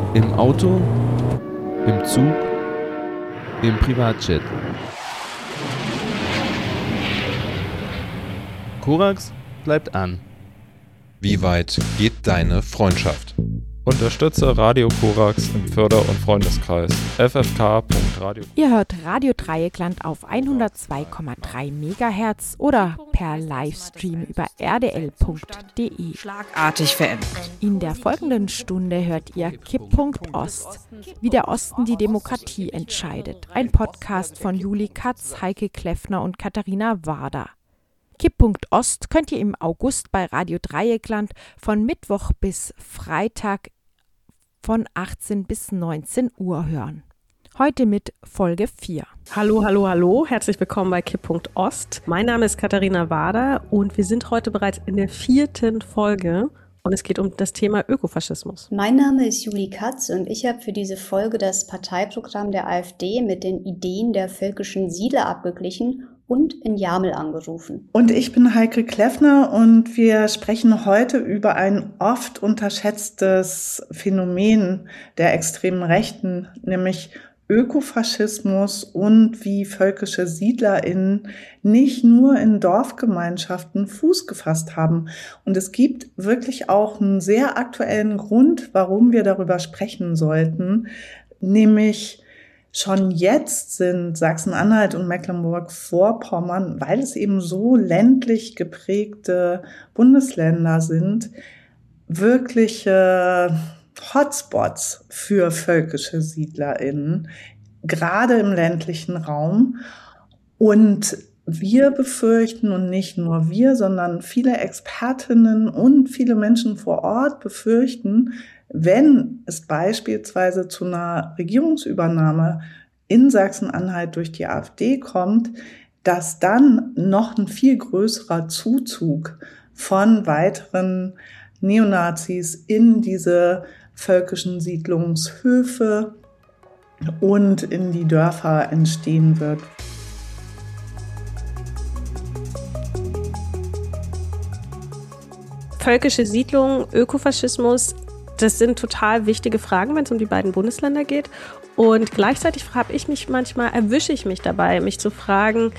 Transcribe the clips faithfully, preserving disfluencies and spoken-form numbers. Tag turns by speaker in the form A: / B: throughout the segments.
A: Im Auto, im Zug, im Privatjet. Korax bleibt an.
B: Wie weit geht deine Freundschaft?
C: Unterstütze Radio Korax im Förder- und Freundeskreis. f f k punkt radio.
D: Ihr hört Radio Dreieckland auf hundertzwei Komma drei Megahertz oder per Livestream über r d l punkt d e.
E: Schlagartig verändert.
D: In der folgenden Stunde hört ihr Kipppunkt Ost, wie der Osten die Demokratie entscheidet. Ein Podcast von Juli Katz, Heike Kleffner und Katharina Warder. Kipppunkt Ost könnt ihr im August bei Radio Dreieckland von Mittwoch bis Freitag von achtzehn bis neunzehn Uhr hören. Heute mit Folge vier.
F: Hallo, hallo, hallo, herzlich willkommen bei Kipppunkt Ost. Mein Name ist Katharina Warder und wir sind heute bereits in der vierten Folge und es geht um das Thema Ökofaschismus.
G: Mein Name ist Juli Katz und ich habe für diese Folge das Parteiprogramm der AfD mit den Ideen der völkischen Siedler abgeglichen und in Jamel angerufen.
H: Und ich bin Heike Kleffner und wir sprechen heute über ein oft unterschätztes Phänomen der extremen Rechten, nämlich Ökofaschismus und wie völkische SiedlerInnen nicht nur in Dorfgemeinschaften Fuß gefasst haben. Und es gibt wirklich auch einen sehr aktuellen Grund, warum wir darüber sprechen sollten, nämlich schon jetzt sind Sachsen-Anhalt und Mecklenburg-Vorpommern, weil es eben so ländlich geprägte Bundesländer sind, wirkliche Hotspots für völkische SiedlerInnen, gerade im ländlichen Raum. Und wir befürchten, und nicht nur wir, sondern viele Expertinnen und viele Menschen vor Ort befürchten, wenn es beispielsweise zu einer Regierungsübernahme in Sachsen-Anhalt durch die AfD kommt, dass dann noch ein viel größerer Zuzug von weiteren Neonazis in diese völkischen Siedlungshöfe und in die Dörfer entstehen wird.
F: Völkische Siedlung, Ökofaschismus, das sind total wichtige Fragen, wenn es um die beiden Bundesländer geht. Und gleichzeitig habe ich mich manchmal, erwische ich mich dabei, mich zu fragen,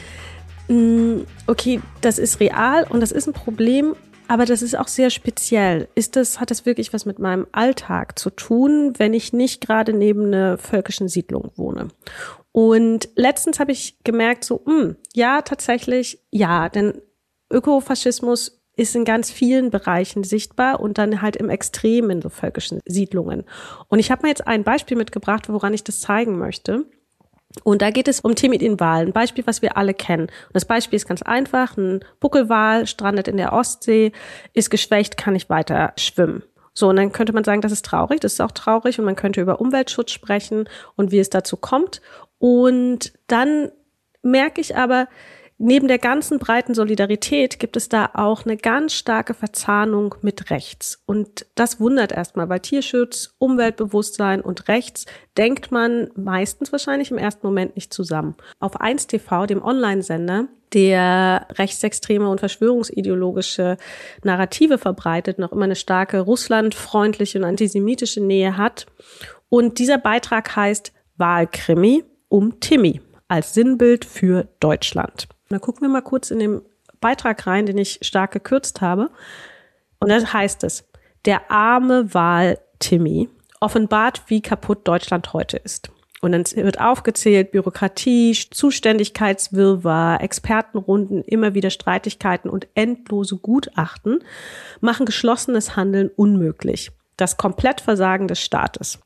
F: okay, das ist real und das ist ein Problem, aber das ist auch sehr speziell. Ist das, hat das wirklich was mit meinem Alltag zu tun, wenn ich nicht gerade neben einer völkischen Siedlung wohne? Und letztens habe ich gemerkt, so, mh, ja, tatsächlich, ja, denn Ökofaschismus ist in ganz vielen Bereichen sichtbar und dann halt im Extrem in so völkischen Siedlungen. Und ich habe mir jetzt ein Beispiel mitgebracht, woran ich das zeigen möchte. Und da geht es um Timidin-Wal, ein Beispiel, was wir alle kennen. Und das Beispiel ist ganz einfach. Ein Buckelwal strandet in der Ostsee, ist geschwächt, kann nicht weiter schwimmen. So, und dann könnte man sagen, das ist traurig, das ist auch traurig und man könnte über Umweltschutz sprechen und wie es dazu kommt. Und dann merke ich aber, neben der ganzen breiten Solidarität gibt es da auch eine ganz starke Verzahnung mit rechts. Und das wundert erstmal, weil Tierschutz, Umweltbewusstsein und rechts denkt man meistens wahrscheinlich im ersten Moment nicht zusammen. Auf eins T V, dem Online-Sender, der rechtsextreme und verschwörungsideologische Narrative verbreitet, noch immer eine starke russlandfreundliche und antisemitische Nähe hat. Und dieser Beitrag heißt Wahlkrimi um Timmy als Sinnbild für Deutschland. Dann gucken wir mal kurz in den Beitrag rein, den ich stark gekürzt habe. Und da heißt es, der arme Wal Timmy offenbart, wie kaputt Deutschland heute ist. Und dann wird aufgezählt, Bürokratie, Zuständigkeitswirrwarr, Expertenrunden, immer wieder Streitigkeiten und endlose Gutachten machen geschlossenes Handeln unmöglich. Das Komplettversagen des Staates.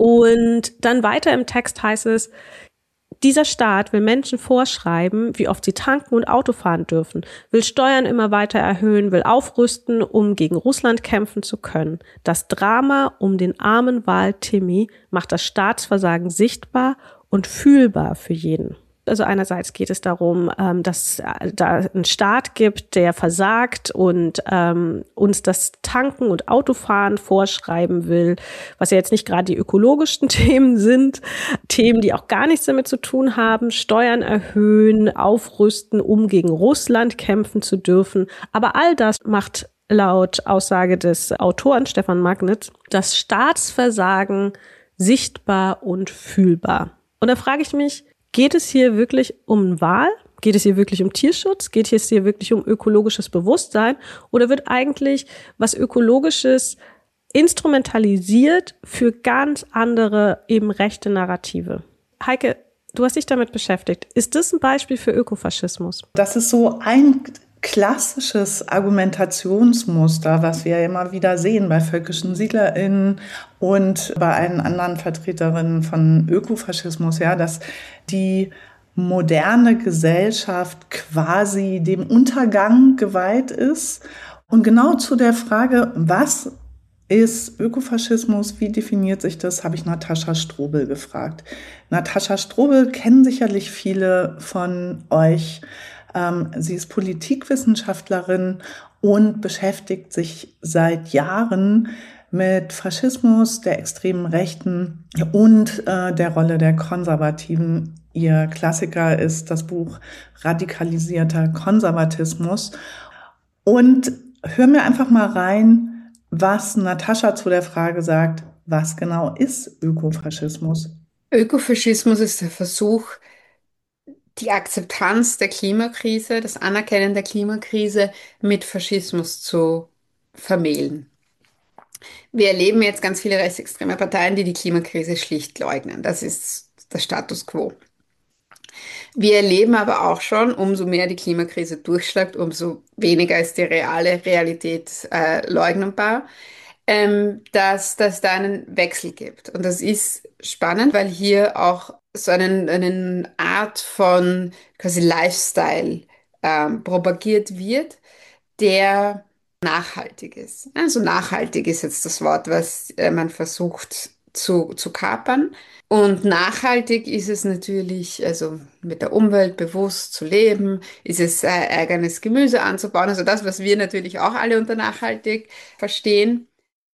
F: Und dann weiter im Text heißt es, dieser Staat will Menschen vorschreiben, wie oft sie tanken und Auto fahren dürfen, will Steuern immer weiter erhöhen, will aufrüsten, um gegen Russland kämpfen zu können. Das Drama um den armen Wal Timmy macht das Staatsversagen sichtbar und fühlbar für jeden. Also einerseits geht es darum, ähm, dass da einen Staat gibt, der versagt und ähm, uns das Tanken und Autofahren vorschreiben will, was ja jetzt nicht gerade die ökologischen Themen sind, Themen, die auch gar nichts damit zu tun haben, Steuern erhöhen, aufrüsten, um gegen Russland kämpfen zu dürfen. Aber all das macht laut Aussage des Autoren Stefan Magnitz das Staatsversagen sichtbar und fühlbar. Und da frage ich mich, geht es hier wirklich um Wahl? Geht es hier wirklich um Tierschutz? Geht es hier wirklich um ökologisches Bewusstsein? Oder wird eigentlich was Ökologisches instrumentalisiert für ganz andere eben rechte Narrative? Heike, du hast dich damit beschäftigt. Ist das ein Beispiel für Ökofaschismus?
H: Das ist so ein klassisches Argumentationsmuster, was wir immer wieder sehen bei völkischen SiedlerInnen und bei allen anderen Vertreterinnen von Ökofaschismus, ja, dass die moderne Gesellschaft quasi dem Untergang geweiht ist. Und genau zu der Frage, was ist Ökofaschismus, wie definiert sich das, habe ich Natascha Strobel gefragt. Natascha Strobel kennen sicherlich viele von euch. Ähm, sie ist Politikwissenschaftlerin und beschäftigt sich seit Jahren mit Faschismus, der extremen Rechten und äh, der Rolle der Konservativen. Ihr Klassiker ist das Buch Radikalisierter Konservatismus. Und hören wir einfach mal rein, was Natascha zu der Frage sagt, was genau ist Ökofaschismus?
E: Ökofaschismus ist der Versuch, die Akzeptanz der Klimakrise, das Anerkennen der Klimakrise mit Faschismus zu vermählen. Wir erleben jetzt ganz viele rechtsextreme Parteien, die die Klimakrise schlicht leugnen. Das ist der Status quo. Wir erleben aber auch schon, umso mehr die Klimakrise durchschlägt, umso weniger ist die reale Realität äh, leugnbar, ähm, dass, dass da einen Wechsel gibt. Und das ist spannend, weil hier auch so einen, einen Art von quasi Lifestyle ähm, propagiert wird, der nachhaltig ist. Also nachhaltig ist jetzt das Wort, was äh, man versucht zu, zu kapern. Und nachhaltig ist es natürlich, also mit der Umwelt bewusst zu leben, ist es äh, eigenes Gemüse anzubauen, also das, was wir natürlich auch alle unter nachhaltig verstehen.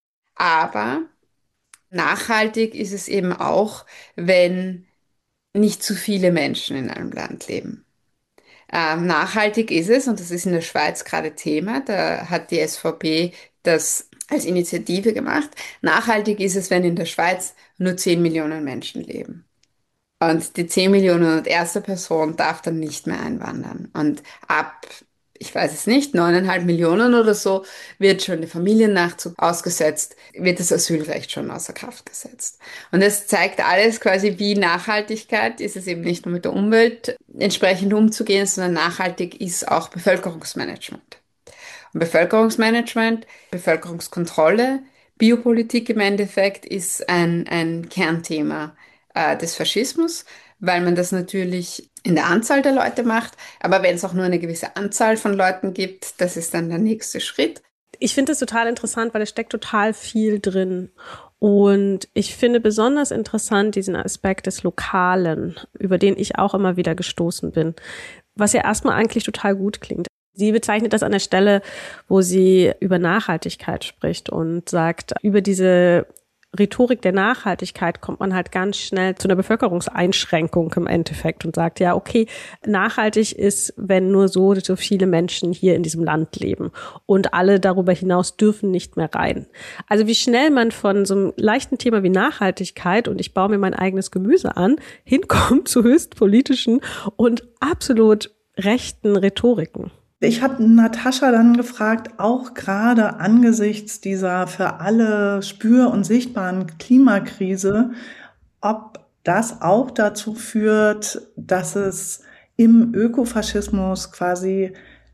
E: Aber nachhaltig ist es eben auch, wenn nicht zu viele Menschen in einem Land leben. Ähm, nachhaltig ist es, und das ist in der Schweiz gerade Thema, da hat die S V P das als Initiative gemacht. Nachhaltig ist es, wenn in der Schweiz nur zehn Millionen Menschen leben. Und die zehn Millionen und erste Person darf dann nicht mehr einwandern. Und ab, ich weiß es nicht, neuneinhalb Millionen oder so wird schon der Familiennachzug ausgesetzt, wird das Asylrecht schon außer Kraft gesetzt. Und das zeigt alles quasi, wie Nachhaltigkeit ist es eben nicht nur mit der Umwelt entsprechend umzugehen, sondern nachhaltig ist auch Bevölkerungsmanagement. Und Bevölkerungsmanagement, Bevölkerungskontrolle, Biopolitik im Endeffekt ist ein, ein Kernthema äh, des Faschismus, weil man das natürlich in der Anzahl der Leute macht. Aber wenn es auch nur eine gewisse Anzahl von Leuten gibt, das ist dann der nächste Schritt.
F: Ich finde es total interessant, weil es steckt total viel drin. Und ich finde besonders interessant diesen Aspekt des Lokalen, über den ich auch immer wieder gestoßen bin, was ja erstmal eigentlich total gut klingt. Sie bezeichnet das an der Stelle, wo sie über Nachhaltigkeit spricht und sagt, über diese Rhetorik der Nachhaltigkeit kommt man halt ganz schnell zu einer Bevölkerungseinschränkung im Endeffekt und sagt, ja, okay, nachhaltig ist, wenn nur so, so viele Menschen hier in diesem Land leben und alle darüber hinaus dürfen nicht mehr rein. Also wie schnell man von so einem leichten Thema wie Nachhaltigkeit und ich baue mir mein eigenes Gemüse an, hinkommt zu höchst politischen und absolut rechten Rhetoriken.
H: Ich habe Natascha dann gefragt, auch gerade angesichts dieser für alle spür- und sichtbaren Klimakrise, ob das auch dazu führt, dass es im Ökofaschismus quasi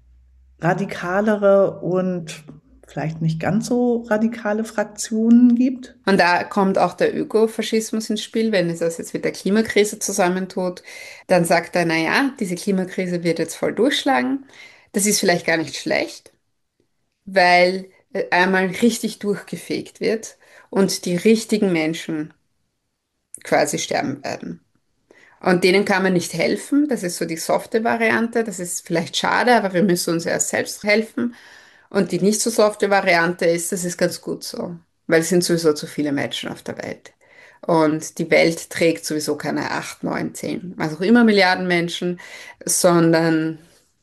H: radikalere und vielleicht nicht ganz so radikale Fraktionen gibt.
E: Und da kommt auch der Ökofaschismus ins Spiel, wenn es das jetzt mit der Klimakrise zusammentut. Dann sagt er, naja, diese Klimakrise wird jetzt voll durchschlagen. Das ist vielleicht gar nicht schlecht, weil einmal richtig durchgefegt wird und die richtigen Menschen quasi sterben werden. Und denen kann man nicht helfen. Das ist so die softe Variante. Das ist vielleicht schade, aber wir müssen uns erst selbst helfen. Und die nicht so softe Variante ist, das ist ganz gut so, weil es sind sowieso zu viele Menschen auf der Welt. Und die Welt trägt sowieso keine acht, neun, zehn, was auch immer Milliarden Menschen, sondern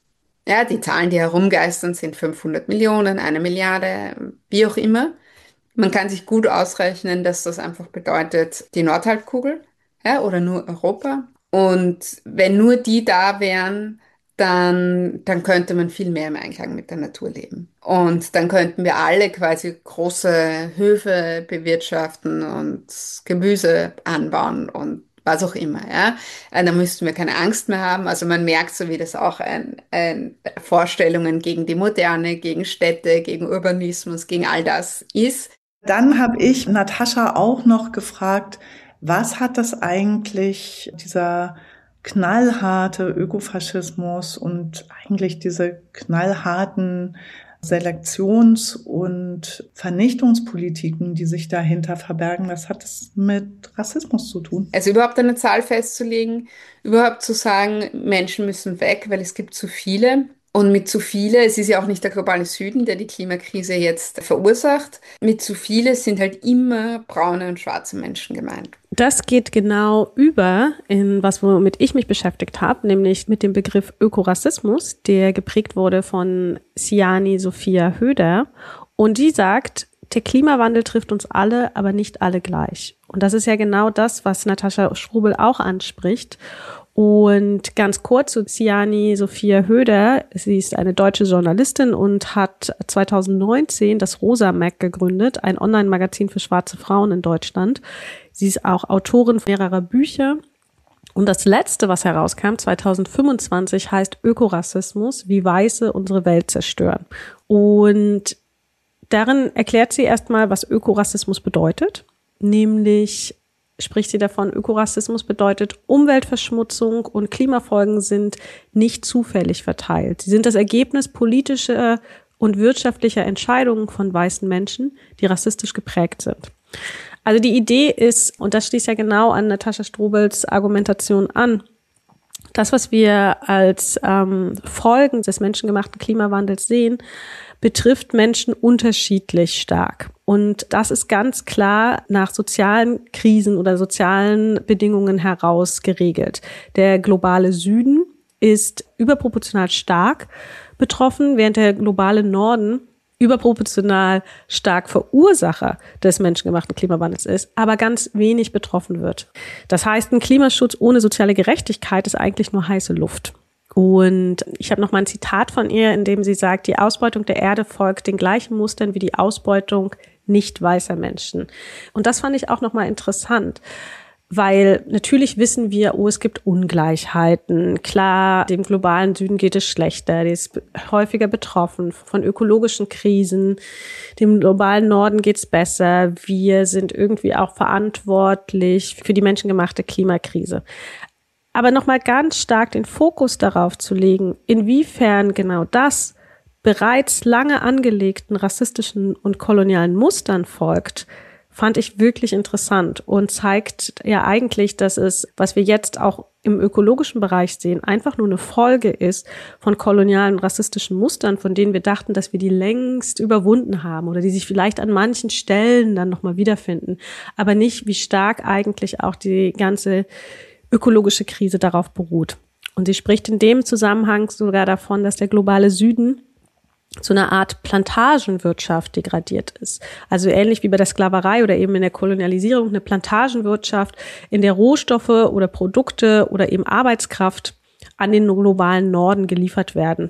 E: Ja, die Zahlen, die herumgeistern, sind fünfhundert Millionen, eine Milliarde, wie auch immer. Man kann sich gut ausrechnen, dass das einfach bedeutet, die Nordhalbkugel, ja, oder nur Europa. Und wenn nur die da wären, dann, dann könnte man viel mehr im Einklang mit der Natur leben. Und dann könnten wir alle quasi große Höfe bewirtschaften und Gemüse anbauen und was auch immer, ja. Äh, Da müssten wir keine Angst mehr haben. Also man merkt so, wie das auch ein, ein Vorstellungen gegen die Moderne, gegen Städte, gegen Urbanismus, gegen all das ist.
H: Dann habe ich Natascha auch noch gefragt, was hat das eigentlich, dieser knallharte Ökofaschismus und eigentlich diese knallharten Selektions- und Vernichtungspolitiken, die sich dahinter verbergen, was hat das mit Rassismus zu tun?
E: Also überhaupt eine Zahl festzulegen, überhaupt zu sagen, Menschen müssen weg, weil es gibt zu viele. Und mit zu viele, es ist ja auch nicht der globale Süden, der die Klimakrise jetzt verursacht, mit zu viele sind halt immer braune und schwarze Menschen gemeint.
F: Das geht genau über in was, womit ich mich beschäftigt habe, nämlich mit dem Begriff Ökorassismus, der geprägt wurde von Siani Sophia Höder. Und die sagt, der Klimawandel trifft uns alle, aber nicht alle gleich. Und das ist ja genau das, was Natascha Strubel auch anspricht. Und ganz kurz zu Siani Sophia Höder. Sie ist eine deutsche Journalistin und hat zwanzig neunzehn das Rosa Mag gegründet, ein Online-Magazin für schwarze Frauen in Deutschland. Sie ist auch Autorin mehrerer Bücher. Und das letzte, was herauskam, zwanzig fünfundzwanzig, heißt Ökorassismus, wie Weiße unsere Welt zerstören. Und darin erklärt sie erstmal, was Ökorassismus bedeutet, nämlich spricht sie davon, Ökorassismus bedeutet, Umweltverschmutzung und Klimafolgen sind nicht zufällig verteilt. Sie sind das Ergebnis politischer und wirtschaftlicher Entscheidungen von weißen Menschen, die rassistisch geprägt sind. Also die Idee ist, und das schließt ja genau an Natascha Strubels Argumentation an, das, was wir als ähm, Folgen des menschengemachten Klimawandels sehen, betrifft Menschen unterschiedlich stark. Und das ist ganz klar nach sozialen Krisen oder sozialen Bedingungen heraus geregelt. Der globale Süden ist überproportional stark betroffen, während der globale Norden überproportional stark Verursacher des menschengemachten Klimawandels ist, aber ganz wenig betroffen wird. Das heißt, ein Klimaschutz ohne soziale Gerechtigkeit ist eigentlich nur heiße Luft. Und ich habe noch mal ein Zitat von ihr, in dem sie sagt, die Ausbeutung der Erde folgt den gleichen Mustern wie die Ausbeutung nicht weißer Menschen. Und das fand ich auch noch mal interessant, weil natürlich wissen wir, oh, es gibt Ungleichheiten. Klar, dem globalen Süden geht es schlechter, der ist häufiger betroffen von ökologischen Krisen. Dem globalen Norden geht es besser. Wir sind irgendwie auch verantwortlich für die menschengemachte Klimakrise. Aber nochmal ganz stark den Fokus darauf zu legen, inwiefern genau das bereits lange angelegten rassistischen und kolonialen Mustern folgt, fand ich wirklich interessant und zeigt ja eigentlich, dass es, was wir jetzt auch im ökologischen Bereich sehen, einfach nur eine Folge ist von kolonialen rassistischen Mustern, von denen wir dachten, dass wir die längst überwunden haben oder die sich vielleicht an manchen Stellen dann nochmal wiederfinden, aber nicht, wie stark eigentlich auch die ganze ökologische Krise darauf beruht. Und sie spricht in dem Zusammenhang sogar davon, dass der globale Süden zu einer Art Plantagenwirtschaft degradiert ist. Also ähnlich wie bei der Sklaverei oder eben in der Kolonialisierung eine Plantagenwirtschaft, in der Rohstoffe oder Produkte oder eben Arbeitskraft an den globalen Norden geliefert werden.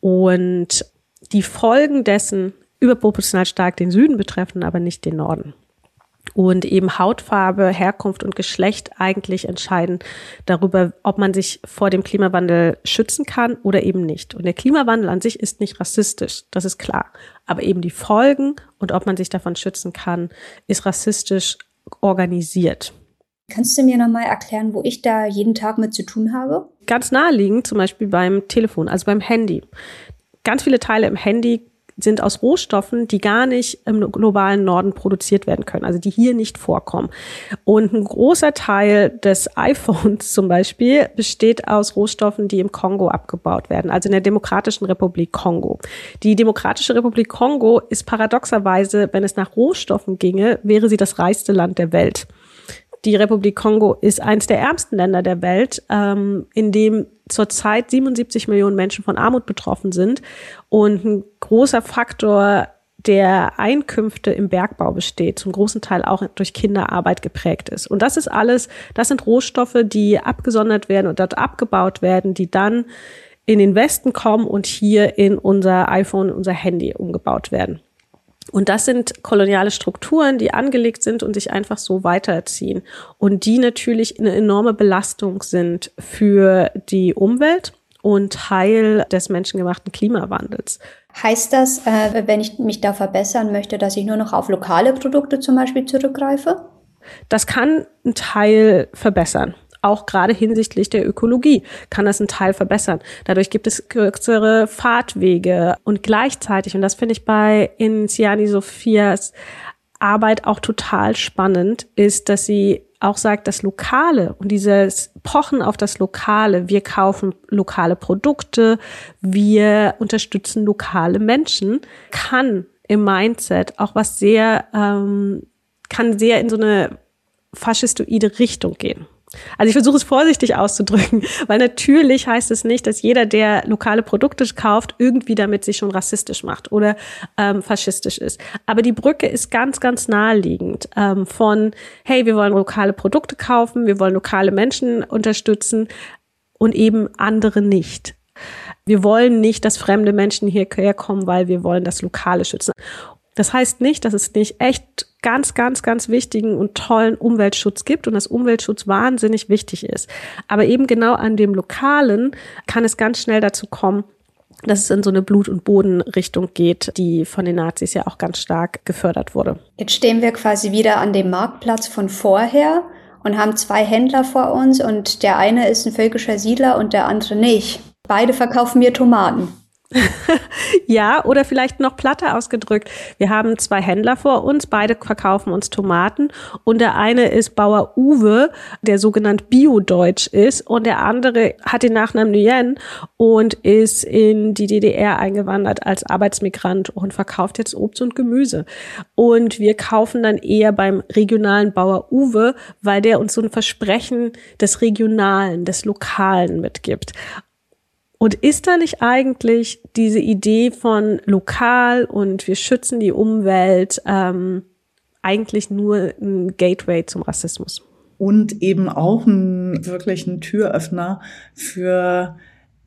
F: Und die Folgen dessen überproportional stark den Süden betreffen, aber nicht den Norden. Und eben Hautfarbe, Herkunft und Geschlecht eigentlich entscheiden darüber, ob man sich vor dem Klimawandel schützen kann oder eben nicht. Und der Klimawandel an sich ist nicht rassistisch, das ist klar. Aber eben die Folgen und ob man sich davon schützen kann, ist rassistisch organisiert.
G: Kannst du mir nochmal erklären, wo ich da jeden Tag mit zu tun habe?
F: Ganz naheliegend, zum Beispiel beim Telefon, also beim Handy. Ganz viele Teile im Handy sind aus Rohstoffen, die gar nicht im globalen Norden produziert werden können, also die hier nicht vorkommen. Und ein großer Teil des iPhones zum Beispiel besteht aus Rohstoffen, die im Kongo abgebaut werden, also in der Demokratischen Republik Kongo. Die Demokratische Republik Kongo ist paradoxerweise, wenn es nach Rohstoffen ginge, wäre sie das reichste Land der Welt. Die Republik Kongo ist eines der ärmsten Länder der Welt, ähm, in dem zurzeit siebenundsiebzig Millionen Menschen von Armut betroffen sind und ein großer Faktor der Einkünfte im Bergbau besteht, zum großen Teil auch durch Kinderarbeit geprägt ist. Und das ist alles, das sind Rohstoffe, die abgesondert werden und dort abgebaut werden, die dann in den Westen kommen und hier in unser iPhone, unser Handy umgebaut werden. Und das sind koloniale Strukturen, die angelegt sind und sich einfach so weiterziehen und die natürlich eine enorme Belastung sind für die Umwelt und Teil des menschengemachten Klimawandels.
G: Heißt das, äh, wenn ich mich da verbessern möchte, dass ich nur noch auf lokale Produkte zum Beispiel zurückgreife?
F: Das kann einen Teil verbessern. Auch gerade hinsichtlich der Ökologie kann das einen Teil verbessern. Dadurch gibt es kürzere Fahrtwege und gleichzeitig, und das finde ich bei Inciani Sophias Arbeit auch total spannend, ist, dass sie auch sagt, das Lokale und dieses Pochen auf das Lokale, wir kaufen lokale Produkte, wir unterstützen lokale Menschen, kann im Mindset auch was sehr, ähm, kann sehr in so eine faschistoide Richtung gehen. Also ich versuche es vorsichtig auszudrücken, weil natürlich heißt es nicht, dass jeder, der lokale Produkte kauft, irgendwie damit sich schon rassistisch macht oder ähm, faschistisch ist. Aber die Brücke ist ganz, ganz naheliegend ähm, von, hey, wir wollen lokale Produkte kaufen, wir wollen lokale Menschen unterstützen und eben andere nicht. Wir wollen nicht, dass fremde Menschen hierher kommen, weil wir wollen das Lokale schützen. Das heißt nicht, dass es nicht echt ganz, ganz, ganz wichtigen und tollen Umweltschutz gibt und dass Umweltschutz wahnsinnig wichtig ist. Aber eben genau an dem Lokalen kann es ganz schnell dazu kommen, dass es in so eine Blut- und Bodenrichtung geht, die von den Nazis ja auch ganz stark gefördert wurde.
G: Jetzt stehen wir quasi wieder an dem Marktplatz von vorher und haben zwei Händler vor uns und der eine ist ein völkischer Siedler und der andere nicht. Beide verkaufen mir Tomaten.
F: Ja, oder vielleicht noch platter ausgedrückt. Wir haben zwei Händler vor uns, beide verkaufen uns Tomaten und der eine ist Bauer Uwe, der sogenannt Bio-Deutsch ist und der andere hat den Nachnamen Nguyen und ist in die D D R eingewandert als Arbeitsmigrant und verkauft jetzt Obst und Gemüse. Und wir kaufen dann eher beim regionalen Bauer Uwe, weil der uns so ein Versprechen des Regionalen, des Lokalen mitgibt. Und ist da nicht eigentlich diese Idee von lokal und wir schützen die Umwelt ähm, eigentlich nur ein Gateway zum Rassismus?
H: Und eben auch ein wirklich ein Türöffner für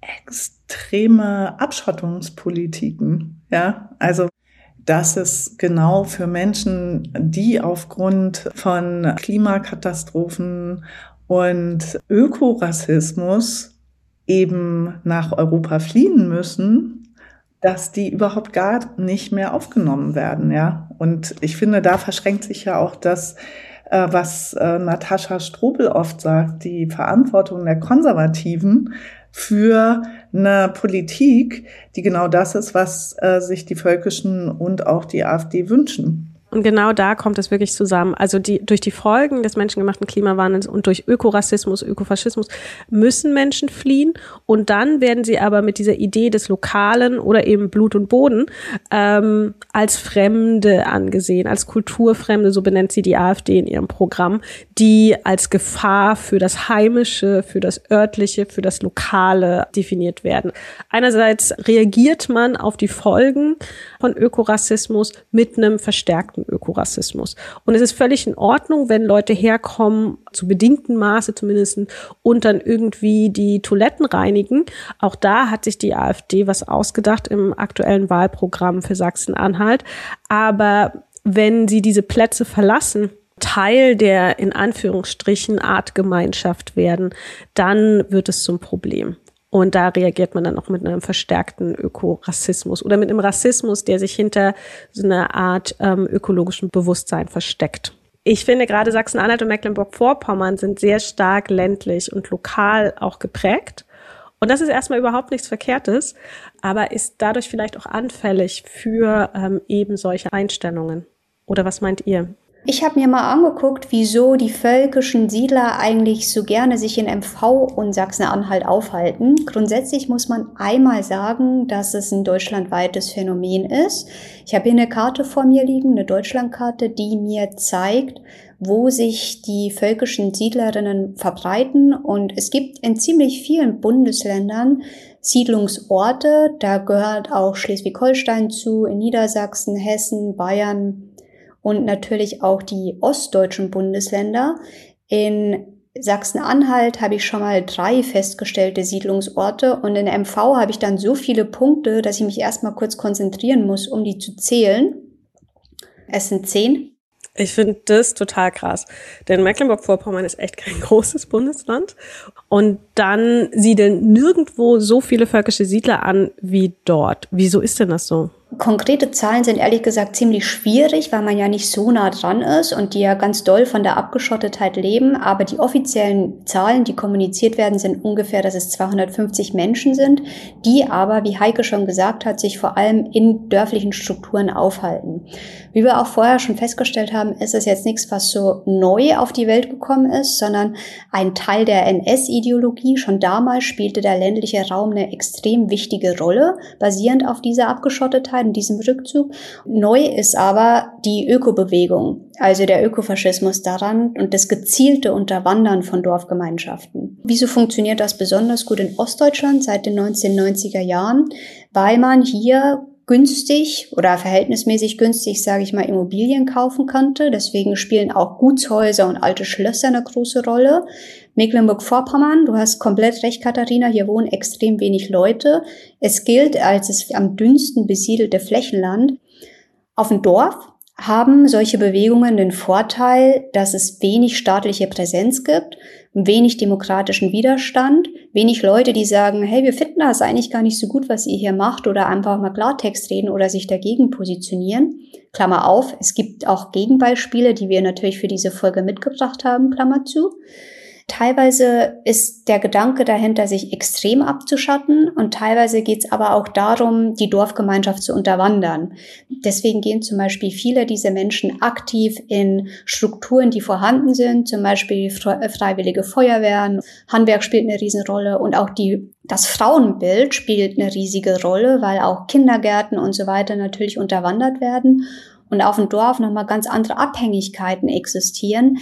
H: extreme Abschottungspolitiken. Ja, also dass es genau für Menschen, die aufgrund von Klimakatastrophen und Ökorassismus eben nach Europa fliehen müssen, dass die überhaupt gar nicht mehr aufgenommen werden, ja. Und ich finde, da verschränkt sich ja auch das, äh, was äh, Natascha Strobel oft sagt, die Verantwortung der Konservativen für eine Politik, die genau das ist, was äh, sich die Völkischen und auch die AfD wünschen.
F: Und genau da kommt es wirklich zusammen. Also die, durch die Folgen des menschengemachten Klimawandels und durch Ökorassismus, Ökofaschismus müssen Menschen fliehen. Und dann werden sie aber mit dieser Idee des Lokalen oder eben Blut und Boden ähm, als Fremde angesehen, als Kulturfremde, so benennt sie die AfD in ihrem Programm, die als Gefahr für das Heimische, für das Örtliche, für das Lokale definiert werden. Einerseits reagiert man auf die Folgen von Ökorassismus mit einem verstärkten Ökorassismus. Und es ist völlig in Ordnung, wenn Leute herkommen, zu bedingtem Maße zumindest, und dann irgendwie die Toiletten reinigen. Auch da hat sich die AfD was ausgedacht im aktuellen Wahlprogramm für Sachsen-Anhalt. Aber wenn sie diese Plätze verlassen, Teil der in Anführungsstrichen Artgemeinschaft werden, dann wird es zum Problem. Und da reagiert man dann auch mit einem verstärkten Ökorassismus oder mit einem Rassismus, der sich hinter so einer Art ähm, ökologischen Bewusstsein versteckt. Ich finde, gerade Sachsen-Anhalt und Mecklenburg-Vorpommern sind sehr stark ländlich und lokal auch geprägt. Und das ist erstmal überhaupt nichts Verkehrtes, aber ist dadurch vielleicht auch anfällig für ähm, eben solche Einstellungen. Oder was meint ihr?
G: Ich habe mir mal angeguckt, wieso die völkischen Siedler eigentlich so gerne sich in M V und Sachsen-Anhalt aufhalten. Grundsätzlich muss man einmal sagen, dass es ein deutschlandweites Phänomen ist. Ich habe hier eine Karte vor mir liegen, eine Deutschlandkarte, die mir zeigt, wo sich die völkischen Siedlerinnen verbreiten. Und es gibt in ziemlich vielen Bundesländern Siedlungsorte. Da gehört auch Schleswig-Holstein zu, in Niedersachsen, Hessen, Bayern und natürlich auch die ostdeutschen Bundesländer. In Sachsen-Anhalt habe ich schon mal drei festgestellte Siedlungsorte und in M V habe ich dann so viele Punkte, dass ich mich erstmal kurz konzentrieren muss, um die zu zählen. Es sind zehn.
F: Ich finde das total krass, denn Mecklenburg-Vorpommern ist echt kein großes Bundesland und dann siedeln nirgendwo so viele völkische Siedler an wie dort. Wieso ist denn das so?
G: Konkrete Zahlen sind ehrlich gesagt ziemlich schwierig, weil man ja nicht so nah dran ist und die ja ganz doll von der Abgeschottetheit leben. Aber die offiziellen Zahlen, die kommuniziert werden, sind ungefähr, dass es zweihundertfünfzig Menschen sind, die aber, wie Heike schon gesagt hat, sich vor allem in dörflichen Strukturen aufhalten. Wie wir auch vorher schon festgestellt haben, ist es jetzt nichts, was so neu auf die Welt gekommen ist, sondern ein Teil der N S-Ideologie. Schon damals spielte der ländliche Raum eine extrem wichtige Rolle, basierend auf dieser Abgeschottetheit, in diesem Rückzug. Neu ist aber die Ökobewegung, also der Ökofaschismus daran und das gezielte Unterwandern von Dorfgemeinschaften. Wieso funktioniert das besonders gut in Ostdeutschland seit den neunzehnhundertneunziger Jahren? Weil man hier günstig oder verhältnismäßig günstig, sage ich mal, Immobilien kaufen konnte. Deswegen spielen auch Gutshäuser und alte Schlösser eine große Rolle. Mecklenburg-Vorpommern, du hast komplett recht, Katharina, hier wohnen extrem wenig Leute. Es gilt als das am dünnsten besiedelte Flächenland. Auf dem Dorf haben solche Bewegungen den Vorteil, dass es wenig staatliche Präsenz gibt, wenig demokratischen Widerstand, wenig Leute, die sagen, hey, wir finden das eigentlich gar nicht so gut, was ihr hier macht, oder einfach mal Klartext reden oder sich dagegen positionieren. Klammer auf, es gibt auch Gegenbeispiele, die wir natürlich für diese Folge mitgebracht haben, Klammer zu. Teilweise ist der Gedanke dahinter, sich extrem abzuschatten, und teilweise geht es aber auch darum, die Dorfgemeinschaft zu unterwandern. Deswegen gehen zum Beispiel viele dieser Menschen aktiv in Strukturen, die vorhanden sind, zum Beispiel Freiwillige Feuerwehren, Handwerk spielt eine Riesenrolle, und auch die, das Frauenbild spielt eine riesige Rolle, weil auch Kindergärten und so weiter natürlich unterwandert werden. Und auf dem Dorf nochmal ganz andere Abhängigkeiten existieren.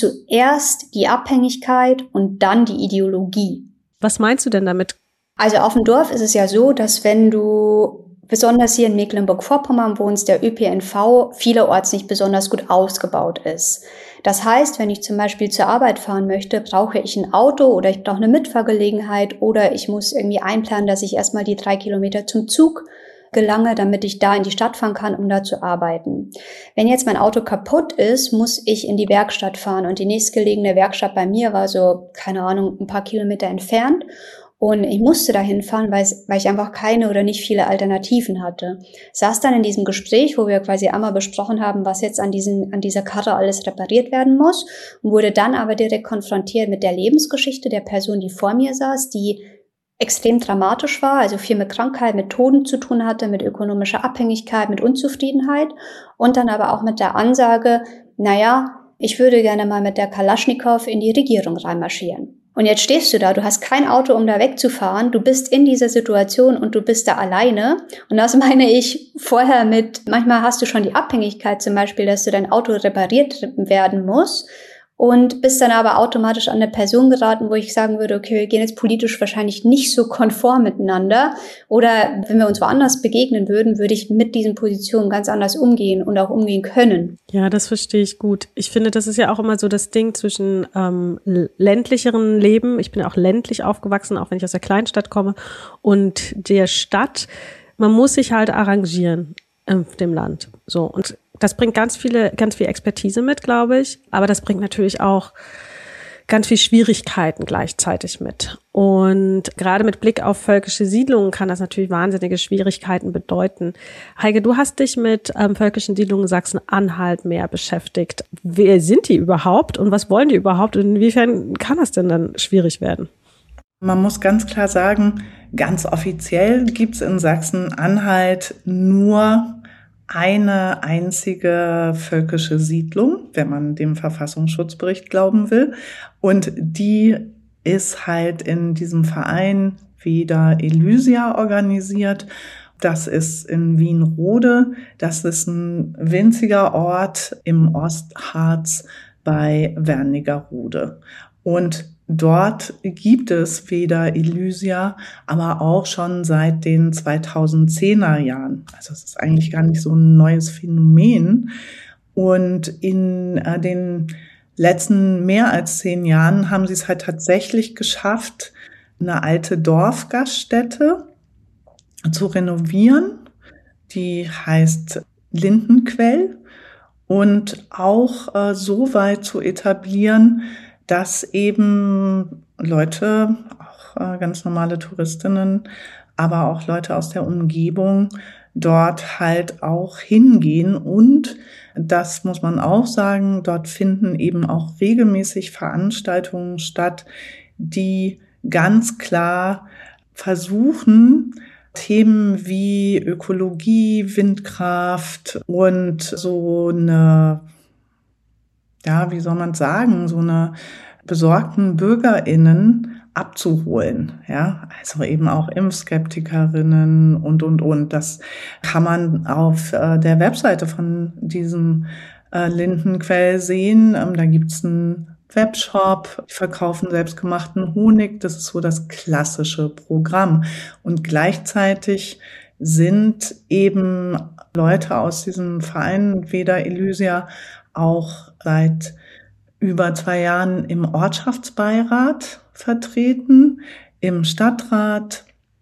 G: Zuerst die Abhängigkeit und dann die Ideologie.
F: Was meinst du denn damit?
G: Also auf dem Dorf ist es ja so, dass wenn du besonders hier in Mecklenburg-Vorpommern wohnst, der Ö P N V vielerorts nicht besonders gut ausgebaut ist. Das heißt, wenn ich zum Beispiel zur Arbeit fahren möchte, brauche ich ein Auto oder ich brauche eine Mitfahrgelegenheit oder ich muss irgendwie einplanen, dass ich erstmal die drei Kilometer zum Zug gelange, damit ich da in die Stadt fahren kann, um da zu arbeiten. Wenn jetzt mein Auto kaputt ist, muss ich in die Werkstatt fahren, und die nächstgelegene Werkstatt bei mir war so, keine Ahnung, ein paar Kilometer entfernt, und ich musste da hinfahren, weil, weil ich einfach keine oder nicht viele Alternativen hatte. Ich saß dann in diesem Gespräch, wo wir quasi einmal besprochen haben, was jetzt an diesen, an dieser Karre alles repariert werden muss, und wurde dann aber direkt konfrontiert mit der Lebensgeschichte der Person, die vor mir saß, die extrem dramatisch war, also viel mit Krankheit, mit Toten zu tun hatte, mit ökonomischer Abhängigkeit, mit Unzufriedenheit, und dann aber auch mit der Ansage, naja, ich würde gerne mal mit der Kalaschnikow in die Regierung reinmarschieren. Und jetzt stehst du da, du hast kein Auto, um da wegzufahren, du bist in dieser Situation und du bist da alleine. Und das meine ich vorher mit, manchmal hast du schon die Abhängigkeit zum Beispiel, dass du dein Auto repariert werden muss, und bist dann aber automatisch an eine Person geraten, wo ich sagen würde, okay, wir gehen jetzt politisch wahrscheinlich nicht so konform miteinander, oder wenn wir uns woanders begegnen würden, würde ich mit diesen Positionen ganz anders umgehen und auch umgehen können.
F: Ja, das verstehe ich gut. Ich finde, das ist ja auch immer so das Ding zwischen ähm, ländlicheren Leben, ich bin ja auch ländlich aufgewachsen, auch wenn ich aus der Kleinstadt komme, und der Stadt. Man muss sich halt arrangieren auf dem Land. So, und das bringt ganz viele, ganz viel Expertise mit, glaube ich. Aber das bringt natürlich auch ganz viel Schwierigkeiten gleichzeitig mit. Und gerade mit Blick auf völkische Siedlungen kann das natürlich wahnsinnige Schwierigkeiten bedeuten. Heike, du hast dich mit ähm, völkischen Siedlungen Sachsen-Anhalt mehr beschäftigt. Wer sind die überhaupt und was wollen die überhaupt? Und inwiefern kann das denn dann schwierig werden?
H: Man muss ganz klar sagen, ganz offiziell gibt es in Sachsen-Anhalt nur eine einzige völkische Siedlung, wenn man dem Verfassungsschutzbericht glauben will. Und die ist halt in diesem Verein Veda Elysia organisiert. Das ist in Wienrode. Das ist ein winziger Ort im Ostharz bei Wernigerode. Und dort gibt es Veda Elysia, aber auch schon seit den zweitausendzehner Jahren. Also es ist eigentlich gar nicht so ein neues Phänomen. Und in äh, den letzten mehr als zehn Jahren haben sie es halt tatsächlich geschafft, eine alte Dorfgaststätte zu renovieren. Die heißt Lindenquell und auch äh, so weit zu etablieren, dass eben Leute, auch äh, ganz normale Touristinnen, aber auch Leute aus der Umgebung dort halt auch hingehen. Und das muss man auch sagen, dort finden eben auch regelmäßig Veranstaltungen statt, die ganz klar versuchen, Themen wie Ökologie, Windkraft und so eine, ja, wie soll man sagen, so eine besorgten BürgerInnen abzuholen, ja, also eben auch Impfskeptikerinnen und, und, und. Das kann man auf äh, der Webseite von diesem äh, Lindenquell sehen. Ähm, da gibt's einen Webshop, die verkaufen selbstgemachten Honig. Das ist so das klassische Programm. Und gleichzeitig sind eben Leute aus diesem Verein Veda Elysia auch seit über zwei Jahren im Ortschaftsbeirat vertreten, im Stadtrat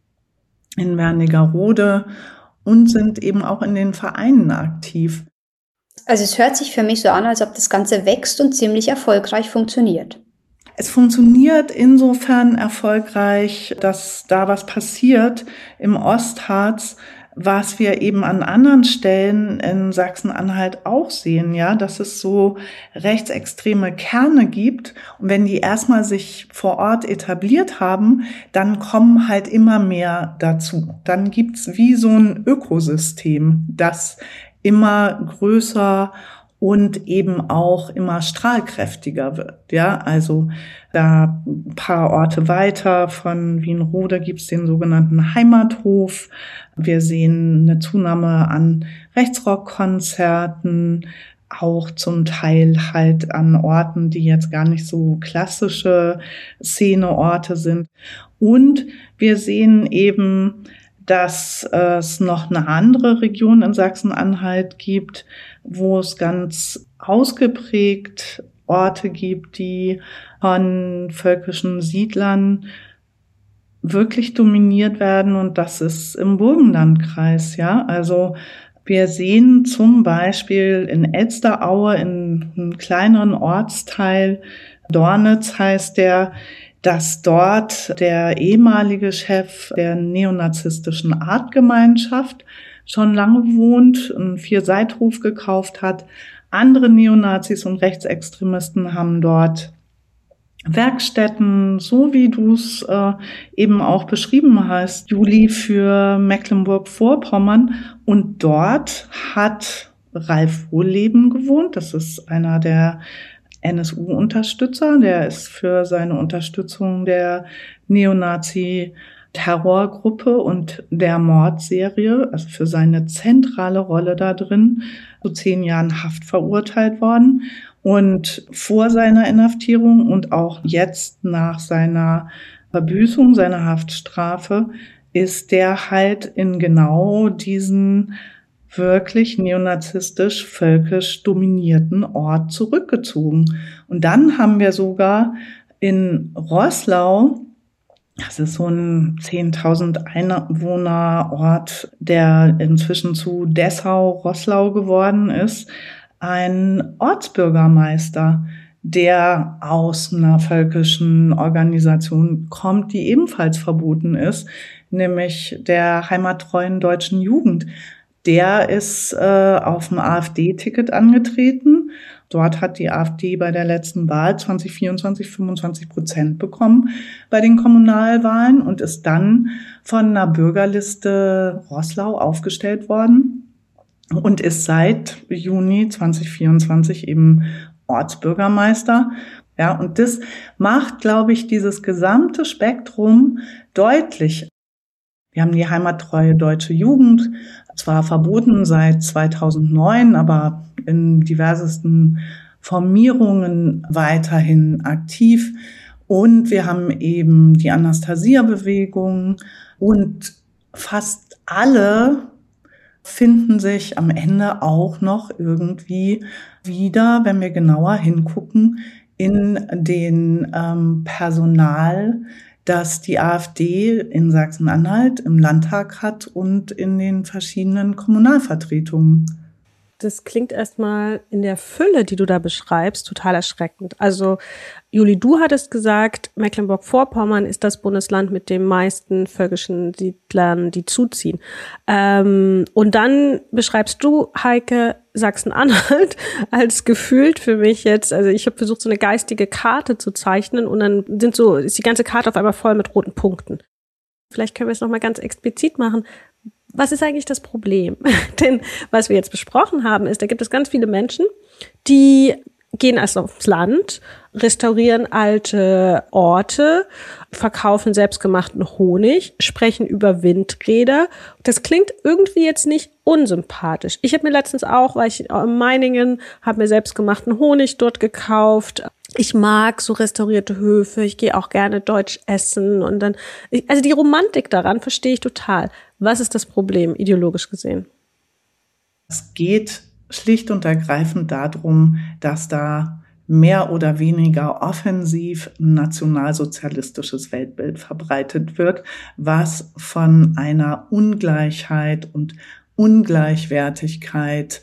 H: in Wernigerode und sind eben auch in den Vereinen aktiv.
G: Also es hört sich für mich so an, als ob das Ganze wächst und ziemlich erfolgreich funktioniert.
H: Es funktioniert insofern erfolgreich, dass da was passiert im Ostharz, was wir eben an anderen Stellen in Sachsen-Anhalt auch sehen, ja, dass es so rechtsextreme Kerne gibt. Und wenn die erstmal sich vor Ort etabliert haben, dann kommen halt immer mehr dazu. Dann gibt's wie so ein Ökosystem, das immer größer und eben auch immer strahlkräftiger wird, ja, also da ein paar Orte weiter von Wienrode gibt's den sogenannten Heimathof. Wir sehen eine Zunahme an Rechtsrockkonzerten, auch zum Teil halt an Orten, die jetzt gar nicht so klassische Szeneorte sind. Und wir sehen eben, dass es noch eine andere Region in Sachsen-Anhalt gibt, wo es ganz ausgeprägt Orte gibt, die von völkischen Siedlern wirklich dominiert werden. Und das ist im Burgenlandkreis, ja. Also wir sehen zum Beispiel in Elsteraue, in einem kleineren Ortsteil, Dornitz heißt der, dass dort der ehemalige Chef der neonazistischen Artgemeinschaft schon lange wohnt, einen Vier-Seithof gekauft hat. Andere Neonazis und Rechtsextremisten haben dort Werkstätten, so wie du es äh, eben auch beschrieben hast, Juli, für Mecklenburg-Vorpommern. Und dort hat Ralf Wohlleben gewohnt. Das ist einer der N S U-Unterstützer. Der ist für seine Unterstützung der Neonazi-Terrorgruppe und der Mordserie, also für seine zentrale Rolle da drin, zu zehn Jahren Haft verurteilt worden. Und vor seiner Inhaftierung und auch jetzt nach seiner Verbüßung, seiner Haftstrafe, ist der halt in genau diesen wirklich neonazistisch, völkisch dominierten Ort zurückgezogen. Und dann haben wir sogar in Roßlau, das ist so ein zehntausend Einwohner-Ort, der inzwischen zu Dessau-Roßlau geworden ist, ein Ortsbürgermeister, der aus einer völkischen Organisation kommt, die ebenfalls verboten ist, nämlich der heimattreuen Deutschen Jugend. Der ist äh, auf dem AfD-Ticket angetreten. Dort hat die AfD bei der letzten Wahl zwanzig vierundzwanzig fünfundzwanzig Prozent bekommen bei den Kommunalwahlen und ist dann von einer Bürgerliste Roßlau aufgestellt worden. und ist seit Juni zwanzig vierundzwanzig eben Ortsbürgermeister. Ja, und das macht, glaube ich, dieses gesamte Spektrum deutlich. Wir haben die heimattreue deutsche Jugend, zwar verboten seit zweitausendneun, aber in diversesten Formierungen weiterhin aktiv. Und wir haben eben die Anastasia-Bewegung und fast alle finden sich am Ende auch noch irgendwie wieder, wenn wir genauer hingucken, in den ähm, Personal, das die AfD in Sachsen-Anhalt im Landtag hat und in den verschiedenen Kommunalvertretungen.
F: Das klingt erstmal in der Fülle, die du da beschreibst, total erschreckend. Also, Juli, du hattest gesagt, Mecklenburg-Vorpommern ist das Bundesland mit den meisten völkischen Siedlern, die zuziehen. Ähm, und dann beschreibst du, Heike, Sachsen-Anhalt als gefühlt für mich jetzt, also ich habe versucht, so eine geistige Karte zu zeichnen und dann sind so, ist die ganze Karte auf einmal voll mit roten Punkten. Vielleicht können wir es nochmal ganz explizit machen. Was ist eigentlich das Problem? Denn was wir jetzt besprochen haben, ist, da gibt es ganz viele Menschen, die gehen erst aufs Land, restaurieren alte Orte, verkaufen selbstgemachten Honig, sprechen über Windräder. Das klingt irgendwie jetzt nicht unsympathisch. Ich habe mir letztens auch, weil ich in Meiningen, habe mir selbstgemachten Honig dort gekauft. Ich mag so restaurierte Höfe, ich gehe auch gerne deutsch essen und dann, also die Romantik daran verstehe ich total. Was ist das Problem, ideologisch gesehen?
H: Es geht schlicht und ergreifend darum, dass da mehr oder weniger offensiv ein nationalsozialistisches Weltbild verbreitet wird, was von einer Ungleichheit und Ungleichwertigkeit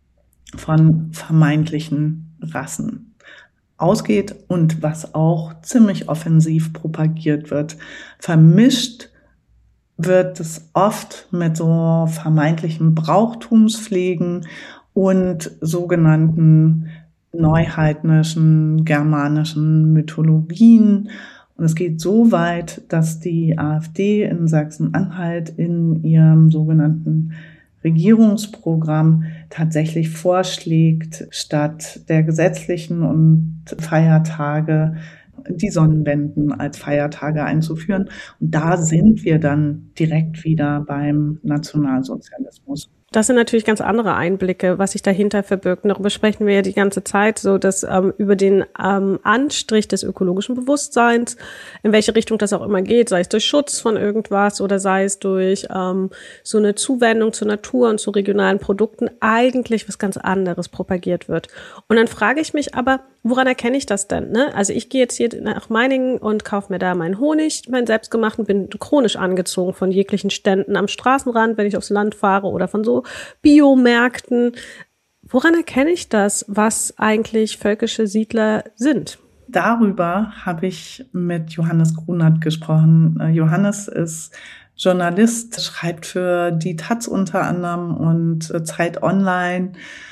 H: von vermeintlichen Rassen ausgeht und was auch ziemlich offensiv propagiert wird. Vermischt wird es oft mit so vermeintlichen Brauchtumspflegen und sogenannten neuheidnischen germanischen Mythologien. Und es geht so weit, dass die AfD in Sachsen-Anhalt in ihrem sogenannten Regierungsprogramm tatsächlich vorschlägt, statt der gesetzlichen und Feiertage die Sonnenwenden als Feiertage einzuführen. Und da sind wir dann direkt wieder beim Nationalsozialismus.
F: Das sind natürlich ganz andere Einblicke, was sich dahinter verbirgt. Und darüber sprechen wir ja die ganze Zeit, so dass ähm, über den ähm, Anstrich des ökologischen Bewusstseins, in welche Richtung das auch immer geht, sei es durch Schutz von irgendwas oder sei es durch ähm, so eine Zuwendung zur Natur und zu regionalen Produkten, eigentlich was ganz anderes propagiert wird. Und dann frage ich mich aber, woran erkenne ich das denn? Ne? Also ich gehe jetzt hier nach Meiningen und kaufe mir da meinen Honig, meinen selbstgemachten, bin chronisch angezogen von jeglichen Ständen am Straßenrand, wenn ich aufs Land fahre oder von so Biomärkten. Woran erkenne ich das, was eigentlich völkische Siedler sind?
H: Darüber habe ich mit Johannes Grunert gesprochen. Johannes ist Journalist, schreibt für die Taz unter anderem und Zeit Online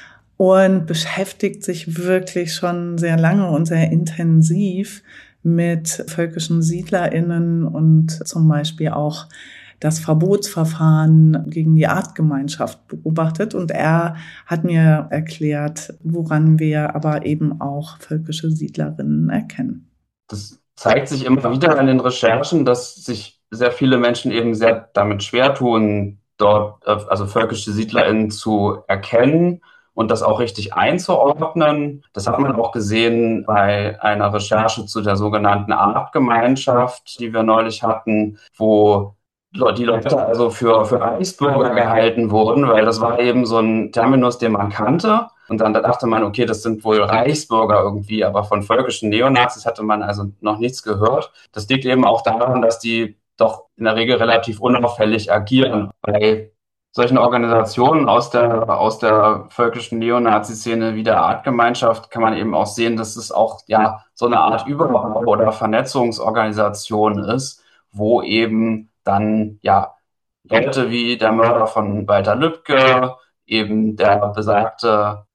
H: und beschäftigt sich wirklich schon sehr lange und sehr intensiv mit völkischen SiedlerInnen und zum Beispiel auch das Verbotsverfahren gegen die Artgemeinschaft beobachtet. Und er hat mir erklärt, woran wir aber eben auch völkische Siedlerinnen erkennen.
I: Das zeigt sich immer wieder in den Recherchen, dass sich sehr viele Menschen eben sehr damit schwer tun, dort also völkische SiedlerInnen zu erkennen und das auch richtig einzuordnen. Das hat man auch gesehen bei einer Recherche zu der sogenannten Artgemeinschaft, die wir neulich hatten, wo die Leute also für, für Reichsbürger gehalten wurden, weil das war eben so ein Terminus, den man kannte. Und dann dachte man, okay, das sind wohl Reichsbürger irgendwie, aber von völkischen Neonazis hatte man also noch nichts gehört. Das liegt eben auch daran, dass die doch in der Regel relativ unauffällig agieren. Bei solchen Organisationen aus der, aus der völkischen Neonazi-Szene wie der Artgemeinschaft kann man eben auch sehen, dass es auch ja so eine Art Überbau- oder Vernetzungsorganisation ist, wo eben dann ja Leute wie der Mörder von Walter Lübcke, eben der besagte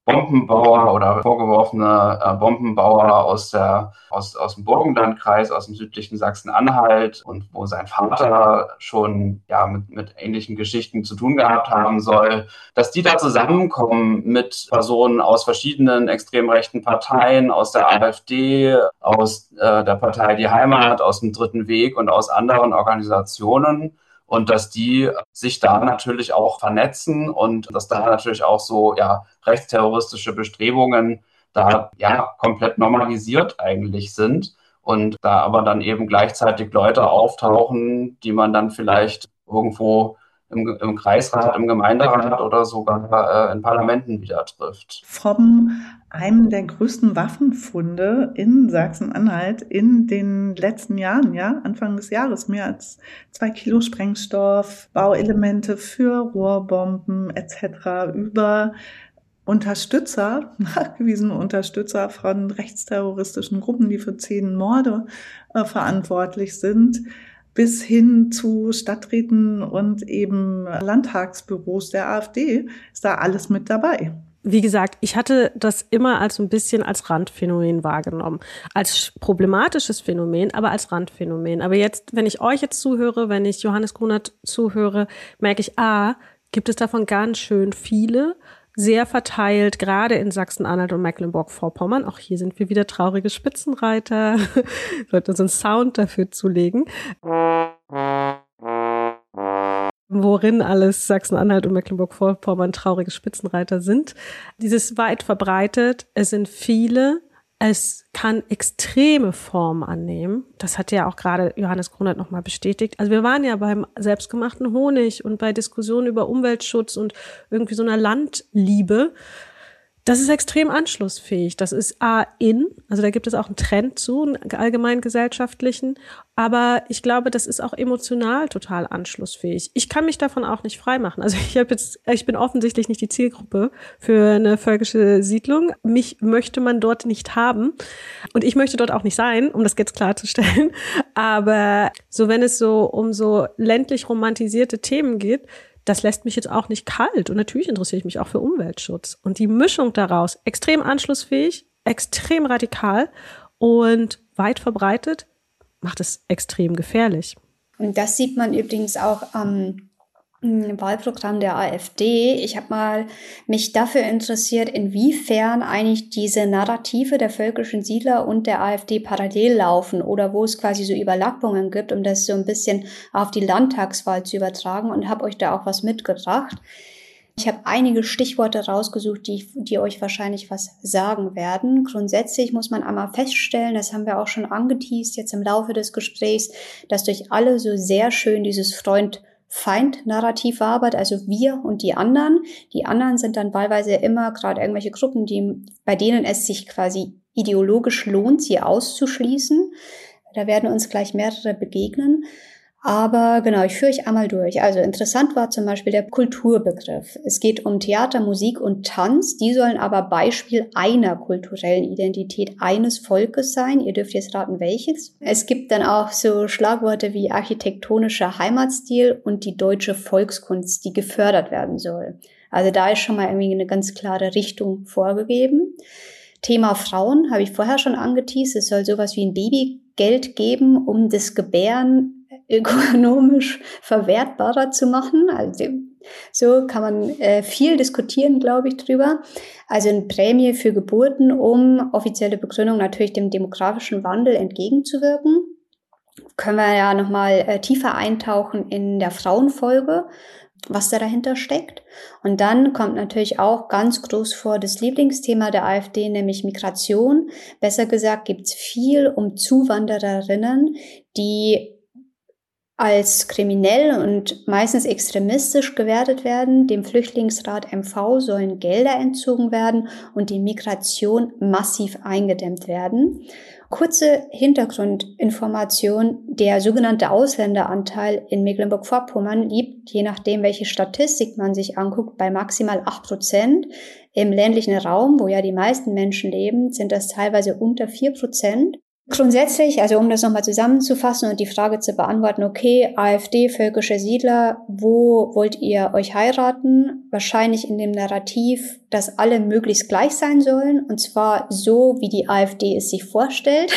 I: Bombenbauer oder vorgeworfene äh, Bombenbauer aus der aus aus dem Burgenlandkreis, aus dem südlichen Sachsen-Anhalt und wo sein Vater schon ja mit mit ähnlichen Geschichten zu tun gehabt haben soll, dass die da zusammenkommen mit Personen aus verschiedenen extrem rechten Parteien, aus der AfD, aus äh, der Partei Die Heimat, aus dem Dritten Weg und aus anderen Organisationen. Und dass die sich da natürlich auch vernetzen und dass da natürlich auch so ja rechtsterroristische Bestrebungen da ja komplett normalisiert eigentlich sind. Und da aber dann eben gleichzeitig Leute auftauchen, die man dann vielleicht irgendwo im, im Kreisrat, im Gemeinderat oder sogar äh, in Parlamenten wieder trifft.
H: Vom einem der größten Waffenfunde in Sachsen-Anhalt in den letzten Jahren, ja, Anfang des Jahres, mehr als zwei Kilo Sprengstoff, Bauelemente für Rohrbomben et cetera über Unterstützer, nachgewiesene Unterstützer von rechtsterroristischen Gruppen, die für zehn Morde äh, verantwortlich sind, bis hin zu Stadträten und eben Landtagsbüros der AfD, ist da alles mit dabei.
F: Wie gesagt, ich hatte das immer als so ein bisschen als Randphänomen wahrgenommen. Als problematisches Phänomen, aber als Randphänomen. Aber jetzt, wenn ich euch jetzt zuhöre, wenn ich Johannes Grunert zuhöre, merke ich, ah, gibt es davon ganz schön viele, sehr verteilt, gerade in Sachsen-Anhalt und Mecklenburg-Vorpommern. Auch hier sind wir wieder traurige Spitzenreiter. Ich sollte uns einen Sound dafür zulegen. Worin alles Sachsen-Anhalt und Mecklenburg-Vorpommern traurige Spitzenreiter sind. Dieses weit verbreitet, es sind viele, es kann extreme Formen annehmen. Das hat ja auch gerade Johannes Grunert nochmal bestätigt. Also wir waren ja beim selbstgemachten Honig und bei Diskussionen über Umweltschutz und irgendwie so einer Landliebe. Das ist extrem anschlussfähig. Das ist A, in, also da gibt es auch einen Trend zu, einen allgemein gesellschaftlichen. Aber ich glaube, das ist auch emotional total anschlussfähig. Ich kann mich davon auch nicht freimachen. Also ich habe jetzt, ich bin offensichtlich nicht die Zielgruppe für eine völkische Siedlung. Mich möchte man dort nicht haben. Und ich möchte dort auch nicht sein, um das jetzt klarzustellen. Aber so, wenn es so um so ländlich romantisierte Themen geht, das lässt mich jetzt auch nicht kalt. Und natürlich interessiere ich mich auch für Umweltschutz. Und die Mischung daraus, extrem anschlussfähig, extrem radikal und weit verbreitet, macht es extrem gefährlich.
G: Und das sieht man übrigens auch am Wahlprogramm der AfD. Ich habe mal mich dafür interessiert, inwiefern eigentlich diese Narrative der völkischen Siedler und der AfD parallel laufen oder wo es quasi so Überlappungen gibt, um das so ein bisschen auf die Landtagswahl zu übertragen, und habe euch da auch was mitgebracht. Ich habe einige Stichworte rausgesucht, die, die euch wahrscheinlich was sagen werden. Grundsätzlich muss man einmal feststellen, das haben wir auch schon angeteast jetzt im Laufe des Gesprächs, dass durch alle so sehr schön dieses Freund Feind-Narrativ wabert, also wir und die anderen. Die anderen sind dann wahlweise immer gerade irgendwelche Gruppen, die, bei denen es sich quasi ideologisch lohnt, sie auszuschließen. Da werden uns gleich mehrere begegnen. Aber genau, ich führe euch einmal durch. Also interessant war zum Beispiel der Kulturbegriff. Es geht um Theater, Musik und Tanz. Die sollen aber Beispiel einer kulturellen Identität eines Volkes sein. Ihr dürft jetzt raten, welches. Es gibt dann auch so Schlagworte wie architektonischer Heimatstil und die deutsche Volkskunst, die gefördert werden soll. Also da ist schon mal irgendwie eine ganz klare Richtung vorgegeben. Thema Frauen habe ich vorher schon angeteast. Es soll sowas wie ein Babygeld geben, um das Gebären ökonomisch verwertbarer zu machen. Also so kann man äh, viel diskutieren, glaube ich, drüber. Also eine Prämie für Geburten, um offizielle Begründung natürlich dem demografischen Wandel entgegenzuwirken. Können wir ja nochmal äh, tiefer eintauchen in der Frauenfolge, was da dahinter steckt. Und dann kommt natürlich auch ganz groß vor das Lieblingsthema der AfD, nämlich Migration. Besser gesagt gibt es viel um Zuwandererinnen, die als kriminell und meistens extremistisch gewertet werden. Dem Flüchtlingsrat M V sollen Gelder entzogen werden und die Migration massiv eingedämmt werden. Kurze Hintergrundinformation: Der sogenannte Ausländeranteil in Mecklenburg-Vorpommern liegt, je nachdem, welche Statistik man sich anguckt, bei maximal acht Prozent. Im ländlichen Raum, wo ja die meisten Menschen leben, sind das teilweise unter vier Prozent. Grundsätzlich, also um das nochmal zusammenzufassen und die Frage zu beantworten, okay, AfD, völkische Siedler, wo wollt ihr euch heiraten? Wahrscheinlich in dem Narrativ dass alle möglichst gleich sein sollen, und zwar so, wie die AfD es sich vorstellt.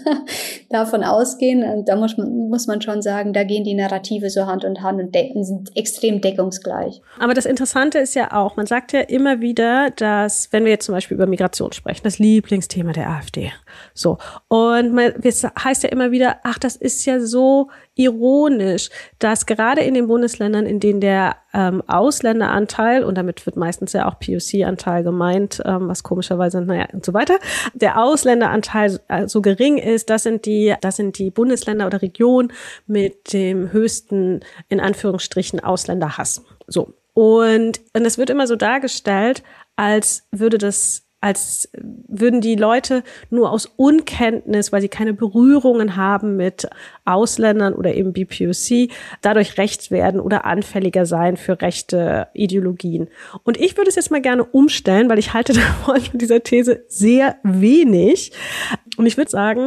G: Davon ausgehen, und da muss man, muss man schon sagen, da gehen die Narrative so Hand in Hand und de- sind extrem deckungsgleich.
F: Aber das Interessante ist ja auch, man sagt ja immer wieder, dass, wenn wir jetzt zum Beispiel über Migration sprechen, das Lieblingsthema der AfD. So. Und man, es heißt ja immer wieder, ach, das ist ja so ironisch, dass gerade in den Bundesländern, in denen der ähm, Ausländeranteil, und damit wird meistens ja auch P O C-Anteil gemeint, ähm, was komischerweise, naja, und so weiter, der Ausländeranteil so gering ist, das sind die, das sind die Bundesländer oder Regionen mit dem höchsten, in Anführungsstrichen, Ausländerhass. So. Und, und es wird immer so dargestellt, als würde das als würden die Leute nur aus Unkenntnis, weil sie keine Berührungen haben mit Ausländern oder eben B P O C, dadurch rechts werden oder anfälliger sein für rechte Ideologien. Und ich würde es jetzt mal gerne umstellen, weil ich halte davon von dieser These sehr wenig. Und ich würde sagen,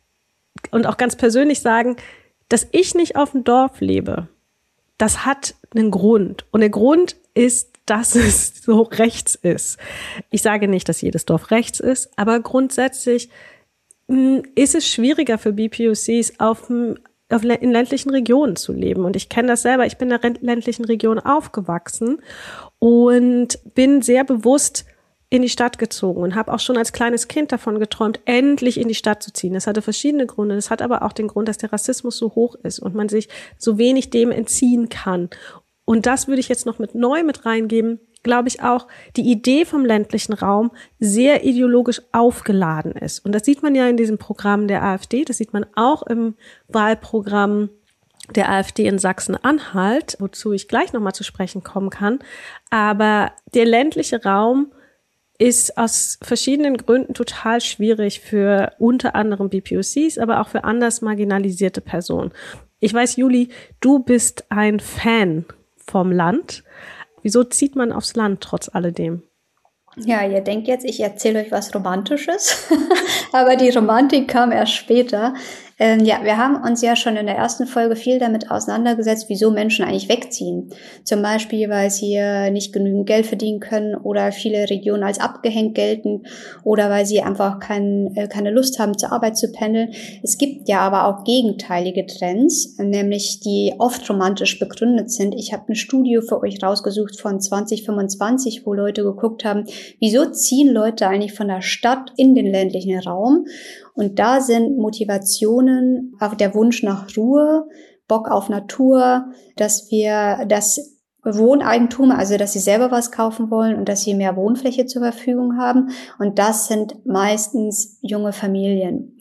F: und auch ganz persönlich sagen, dass ich nicht auf dem Dorf lebe, das hat einen Grund. Und der Grund ist, dass es so rechts ist. Ich sage nicht, dass jedes Dorf rechts ist, aber grundsätzlich mh, ist es schwieriger für B P O Cs auf, auf in ländlichen Regionen zu leben. Und ich kenne das selber. Ich bin in einer ländlichen Region aufgewachsen und bin sehr bewusst in die Stadt gezogen und habe auch schon als kleines Kind davon geträumt, endlich in die Stadt zu ziehen. Das hatte verschiedene Gründe. Das hat aber auch den Grund, dass der Rassismus so hoch ist und man sich so wenig dem entziehen kann. Und das würde ich jetzt noch mit neu mit reingeben, glaube ich auch, die Idee vom ländlichen Raum sehr ideologisch aufgeladen ist. Und das sieht man ja in diesem Programm der AfD, das sieht man auch im Wahlprogramm der AfD in Sachsen-Anhalt, wozu ich gleich nochmal zu sprechen kommen kann. Aber der ländliche Raum ist aus verschiedenen Gründen total schwierig für unter anderem B P O Cs, aber auch für anders marginalisierte Personen. Ich weiß, Juli, du bist ein Fan vom Land. Wieso zieht man aufs Land trotz alledem?
G: Ja, ihr denkt jetzt, ich erzähle euch was Romantisches, aber die Romantik kam erst später. Ähm, ja, wir haben uns ja schon in der ersten Folge viel damit auseinandergesetzt, wieso Menschen eigentlich wegziehen. Zum Beispiel, weil sie hier nicht genügend Geld verdienen können oder viele Regionen als abgehängt gelten oder weil sie einfach kein, äh, keine Lust haben, zur Arbeit zu pendeln. Es gibt ja aber auch gegenteilige Trends, nämlich die oft romantisch begründet sind. Ich habe eine Studie für euch rausgesucht von zwanzig fünfundzwanzig, wo Leute geguckt haben, wieso ziehen Leute eigentlich von der Stadt in den ländlichen Raum? Und da sind Motivationen, auch der Wunsch nach Ruhe, Bock auf Natur, dass wir das Wohneigentum, also dass sie selber was kaufen wollen und dass sie mehr Wohnfläche zur Verfügung haben. Und das sind meistens junge Familien.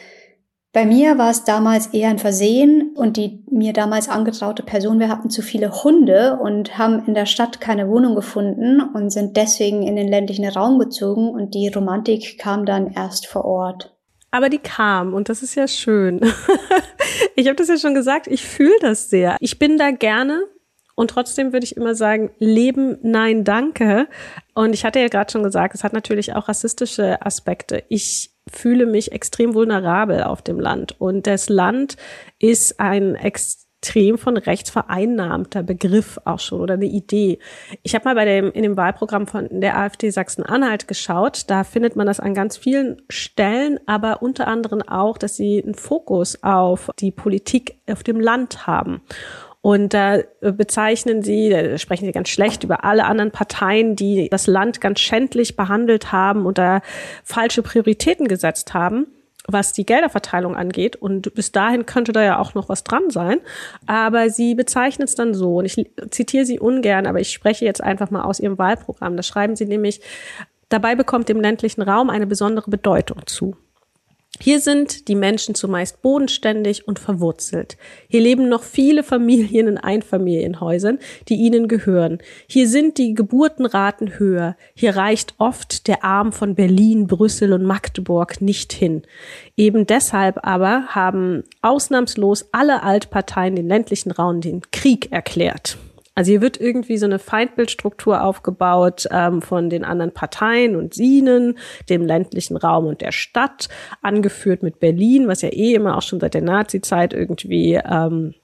G: Bei mir war es damals eher ein Versehen und die mir damals angetraute Person, wir hatten zu viele Hunde und haben in der Stadt keine Wohnung gefunden und sind deswegen in den ländlichen Raum gezogen und die Romantik kam dann erst vor Ort.
F: Aber die kam und das ist ja schön. Ich habe das ja schon gesagt, ich fühle das sehr. Ich bin da gerne und trotzdem würde ich immer sagen, Leben, nein, danke. Und ich hatte ja gerade schon gesagt, es hat natürlich auch rassistische Aspekte. Ich fühle mich extrem vulnerabel auf dem Land und das Land ist ein extrem von rechts vereinnahmter Begriff auch schon oder eine Idee. Ich habe mal bei dem in dem Wahlprogramm von der AfD Sachsen-Anhalt geschaut, da findet man das an ganz vielen Stellen, aber unter anderem auch, dass sie einen Fokus auf die Politik auf dem Land haben. Und da bezeichnen sie, da sprechen sie ganz schlecht über alle anderen Parteien, die das Land ganz schändlich behandelt haben und da falsche Prioritäten gesetzt haben, was die Gelderverteilung angeht. Und bis dahin könnte da ja auch noch was dran sein. Aber sie bezeichnen es dann so. Und ich zitiere sie ungern, aber ich spreche jetzt einfach mal aus ihrem Wahlprogramm. Da schreiben sie nämlich, dabei bekommt dem ländlichen Raum eine besondere Bedeutung zu. Hier sind die Menschen zumeist bodenständig und verwurzelt. Hier leben noch viele Familien in Einfamilienhäusern, die ihnen gehören. Hier sind die Geburtenraten höher. Hier reicht oft der Arm von Berlin, Brüssel und Magdeburg nicht hin. Eben deshalb aber haben ausnahmslos alle Altparteien den ländlichen Raum den Krieg erklärt. Also hier wird irgendwie so eine Feindbildstruktur aufgebaut ähm, von den anderen Parteien und ihnen, dem ländlichen Raum und der Stadt, angeführt mit Berlin, was ja eh immer auch schon seit der Nazi-Zeit irgendwie ähm,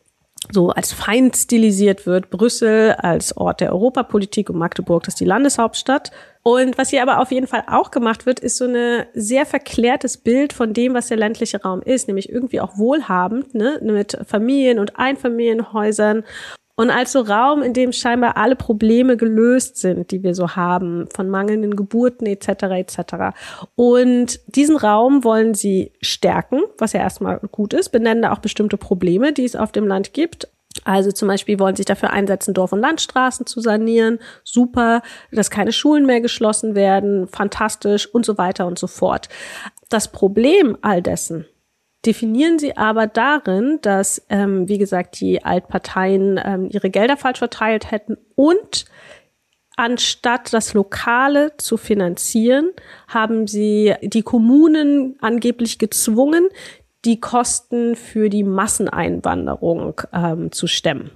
F: so als Feind stilisiert wird. Brüssel als Ort der Europapolitik und Magdeburg, das ist die Landeshauptstadt. Und was hier aber auf jeden Fall auch gemacht wird, ist so ein sehr verklärtes Bild von dem, was der ländliche Raum ist, nämlich irgendwie auch wohlhabend, ne, mit Familien- und Einfamilienhäusern. Und als so Raum, in dem scheinbar alle Probleme gelöst sind, die wir so haben, von mangelnden Geburten et cetera et cetera. Und diesen Raum wollen sie stärken, was ja erstmal gut ist, benennen da auch bestimmte Probleme, die es auf dem Land gibt. Also zum Beispiel wollen sich dafür einsetzen, Dorf- und Landstraßen zu sanieren, super, dass keine Schulen mehr geschlossen werden, fantastisch und so weiter und so fort. Das Problem all dessen definieren sie aber darin, dass, ähm, wie gesagt, die Altparteien ähm, ihre Gelder falsch verteilt hätten und anstatt das Lokale zu finanzieren, haben sie die Kommunen angeblich gezwungen, die Kosten für die Masseneinwanderung ähm, zu stemmen.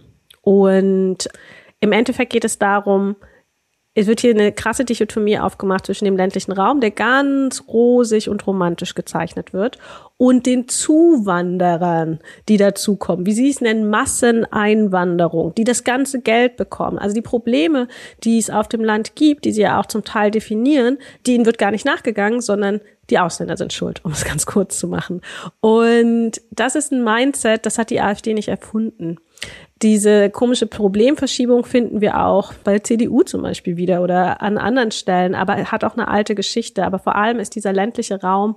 F: Und im Endeffekt geht es darum, es wird hier eine krasse Dichotomie aufgemacht zwischen dem ländlichen Raum, der ganz rosig und romantisch gezeichnet wird, und den Zuwanderern, die dazukommen, wie sie es nennen, Masseneinwanderung, die das ganze Geld bekommen. Also die Probleme, die es auf dem Land gibt, die sie ja auch zum Teil definieren, denen wird gar nicht nachgegangen, sondern die Ausländer sind schuld, um es ganz kurz zu machen. Und das ist ein Mindset, das hat die AfD nicht erfunden. Diese komische Problemverschiebung finden wir auch bei der C D U zum Beispiel wieder oder an anderen Stellen, aber er hat auch eine alte Geschichte. Aber vor allem ist dieser ländliche Raum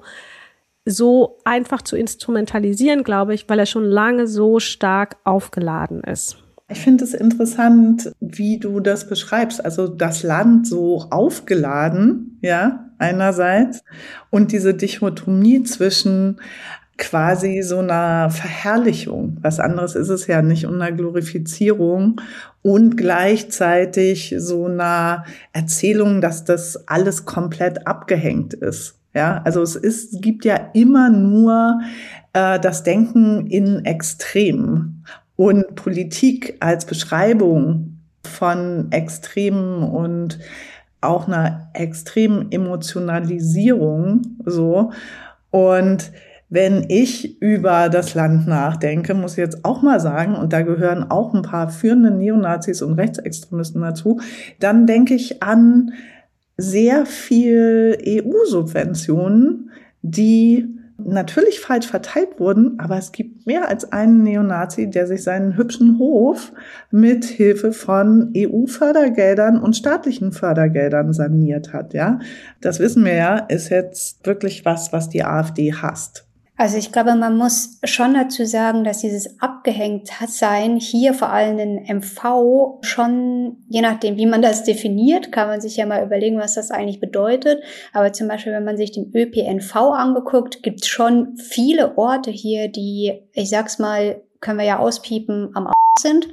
F: so einfach zu instrumentalisieren, glaube ich, weil er schon lange so stark aufgeladen ist.
H: Ich finde es interessant, wie du das beschreibst. Also das Land so aufgeladen, ja, einerseits, und diese Dichotomie zwischen quasi so einer Verherrlichung, was anderes ist es ja nicht, und einer Glorifizierung und gleichzeitig so einer Erzählung, dass das alles komplett abgehängt ist. Ja, also es ist, es gibt ja immer nur äh, das Denken in Extremen und Politik als Beschreibung von Extremen und auch einer extremen Emotionalisierung, so. Und wenn ich über das Land nachdenke, muss ich jetzt auch mal sagen, und da gehören auch ein paar führende Neonazis und Rechtsextremisten dazu, dann denke ich an sehr viel E U-Subventionen, die natürlich falsch verteilt wurden, aber es gibt mehr als einen Neonazi, der sich seinen hübschen Hof mit Hilfe von E U-Fördergeldern und staatlichen Fördergeldern saniert hat, ja. Das wissen wir ja, ist jetzt wirklich was, was die AfD hasst.
G: Also ich glaube, man muss schon dazu sagen, dass dieses Abgehängtsein hier vor allem in M V schon, je nachdem, wie man das definiert, kann man sich ja mal überlegen, was das eigentlich bedeutet. Aber zum Beispiel, wenn man sich den Ö P N V angeguckt, gibt es schon viele Orte hier, die, ich sag's mal, können wir ja auspiepen, am Arsch sind.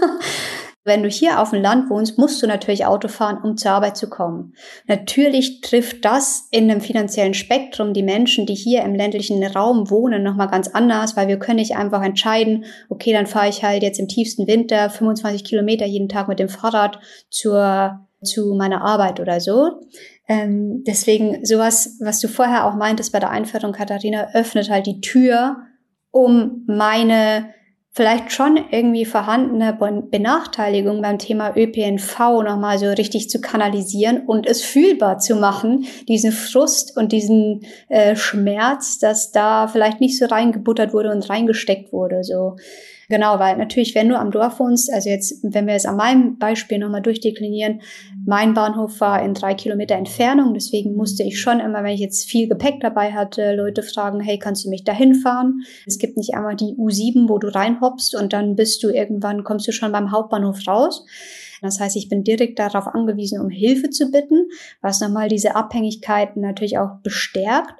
G: Wenn du hier auf dem Land wohnst, musst du natürlich Auto fahren, um zur Arbeit zu kommen. Natürlich trifft das in einem finanziellen Spektrum die Menschen, die hier im ländlichen Raum wohnen, nochmal ganz anders, weil wir können nicht einfach entscheiden, okay, dann fahre ich halt jetzt im tiefsten Winter fünfundzwanzig Kilometer jeden Tag mit dem Fahrrad zur, zu meiner Arbeit oder so. Ähm, deswegen sowas, was du vorher auch meintest bei der Einführung, Katharina, öffnet halt die Tür, um meine vielleicht schon irgendwie vorhandene Benachteiligung beim Thema Ö P N V nochmal so richtig zu kanalisieren und es fühlbar zu machen, diesen Frust und diesen äh, Schmerz, dass da vielleicht nicht so reingebuttert wurde und reingesteckt wurde, so. Genau, weil natürlich, wenn du am Dorf wohnst, also jetzt, wenn wir es an meinem Beispiel nochmal durchdeklinieren, mein Bahnhof war in drei Kilometer Entfernung, deswegen musste ich schon immer, wenn ich jetzt viel Gepäck dabei hatte, Leute fragen, hey, kannst du mich dahin fahren? Es gibt nicht einmal die U sieben, wo du reinhoppst und dann bist du irgendwann, kommst du schon beim Hauptbahnhof raus. Das heißt, ich bin direkt darauf angewiesen, um Hilfe zu bitten, was nochmal diese Abhängigkeiten natürlich auch bestärkt.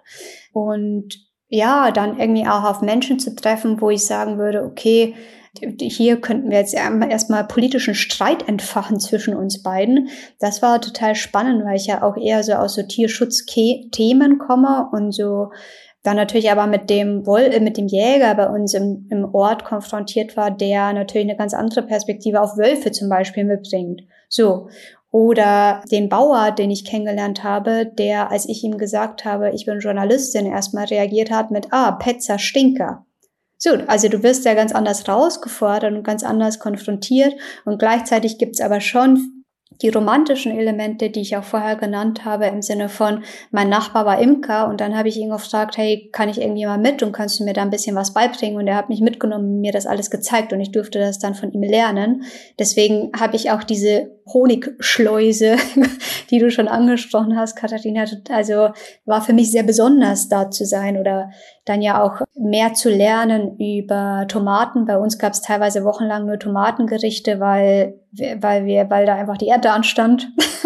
G: Und ja, dann irgendwie auch auf Menschen zu treffen, wo ich sagen würde, okay, hier könnten wir jetzt erstmal politischen Streit entfachen zwischen uns beiden. Das war total spannend, weil ich ja auch eher so aus so Tierschutzthemen komme und so dann natürlich aber mit dem Woll, mit dem Jäger bei uns im, im Ort konfrontiert war, der natürlich eine ganz andere Perspektive auf Wölfe zum Beispiel mitbringt. So. Oder den Bauer, den ich kennengelernt habe, der, als ich ihm gesagt habe, ich bin Journalistin, erstmal reagiert hat mit, ah, Petzer Stinker. So, also du wirst ja ganz anders rausgefordert und ganz anders konfrontiert und gleichzeitig gibt's aber schon die romantischen Elemente, die ich auch vorher genannt habe, im Sinne von, mein Nachbar war Imker und dann habe ich ihn gefragt, hey, kann ich irgendwie mal mit und kannst du mir da ein bisschen was beibringen? Und er hat mich mitgenommen, mir das alles gezeigt und ich durfte das dann von ihm lernen. Deswegen habe ich auch diese Honigschleuse, die du schon angesprochen hast, Katharina, also war für mich sehr besonders, da zu sein oder dann ja auch mehr zu lernen über Tomaten. Bei uns gab es teilweise wochenlang nur Tomatengerichte, weil weil wir, weil da einfach die Ernte anstand.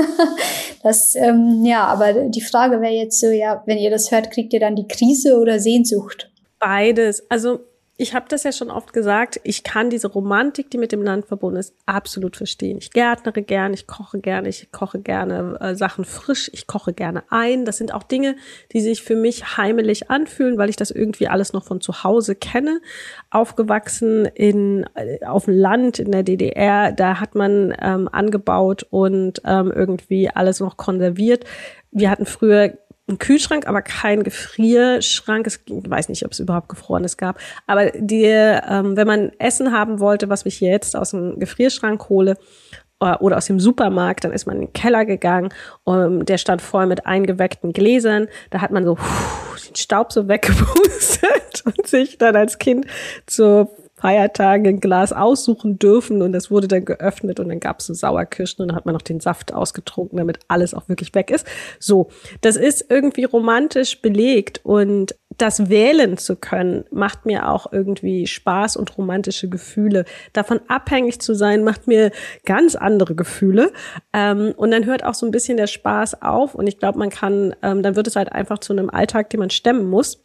G: das, ähm, ja, aber die Frage wäre jetzt so, ja, wenn ihr das hört, kriegt ihr dann die Krise oder Sehnsucht?
F: Beides. Also ich habe das ja schon oft gesagt, ich kann diese Romantik, die mit dem Land verbunden ist, absolut verstehen. Ich gärtnere gerne, ich koche gerne, ich koche gerne äh, Sachen frisch, ich koche gerne ein. Das sind auch Dinge, die sich für mich heimelig anfühlen, weil ich das irgendwie alles noch von zu Hause kenne. Aufgewachsen in äh, auf dem Land in der D D R, da hat man ähm, angebaut und ähm, irgendwie alles noch konserviert. Wir hatten früher ein Kühlschrank, aber kein Gefrierschrank. Ich weiß nicht, ob es überhaupt Gefrorenes gab. Aber die, ähm, wenn man Essen haben wollte, was ich hier jetzt aus dem Gefrierschrank hole äh, oder aus dem Supermarkt, dann ist man in den Keller gegangen. Und der stand voll mit eingeweckten Gläsern. Da hat man so pff, den Staub so weggepustet und sich dann als Kind zu Feiertagen ein Glas aussuchen dürfen und das wurde dann geöffnet und dann gab es so Sauerkirschen und dann hat man noch den Saft ausgetrunken, damit alles auch wirklich weg ist. So, das ist irgendwie romantisch belegt und das wählen zu können, macht mir auch irgendwie Spaß und romantische Gefühle. Davon abhängig zu sein, macht mir ganz andere Gefühle. Ähm, und dann hört auch so ein bisschen der Spaß auf und ich glaube, man kann, ähm, dann wird es halt einfach zu einem Alltag, den man stemmen muss.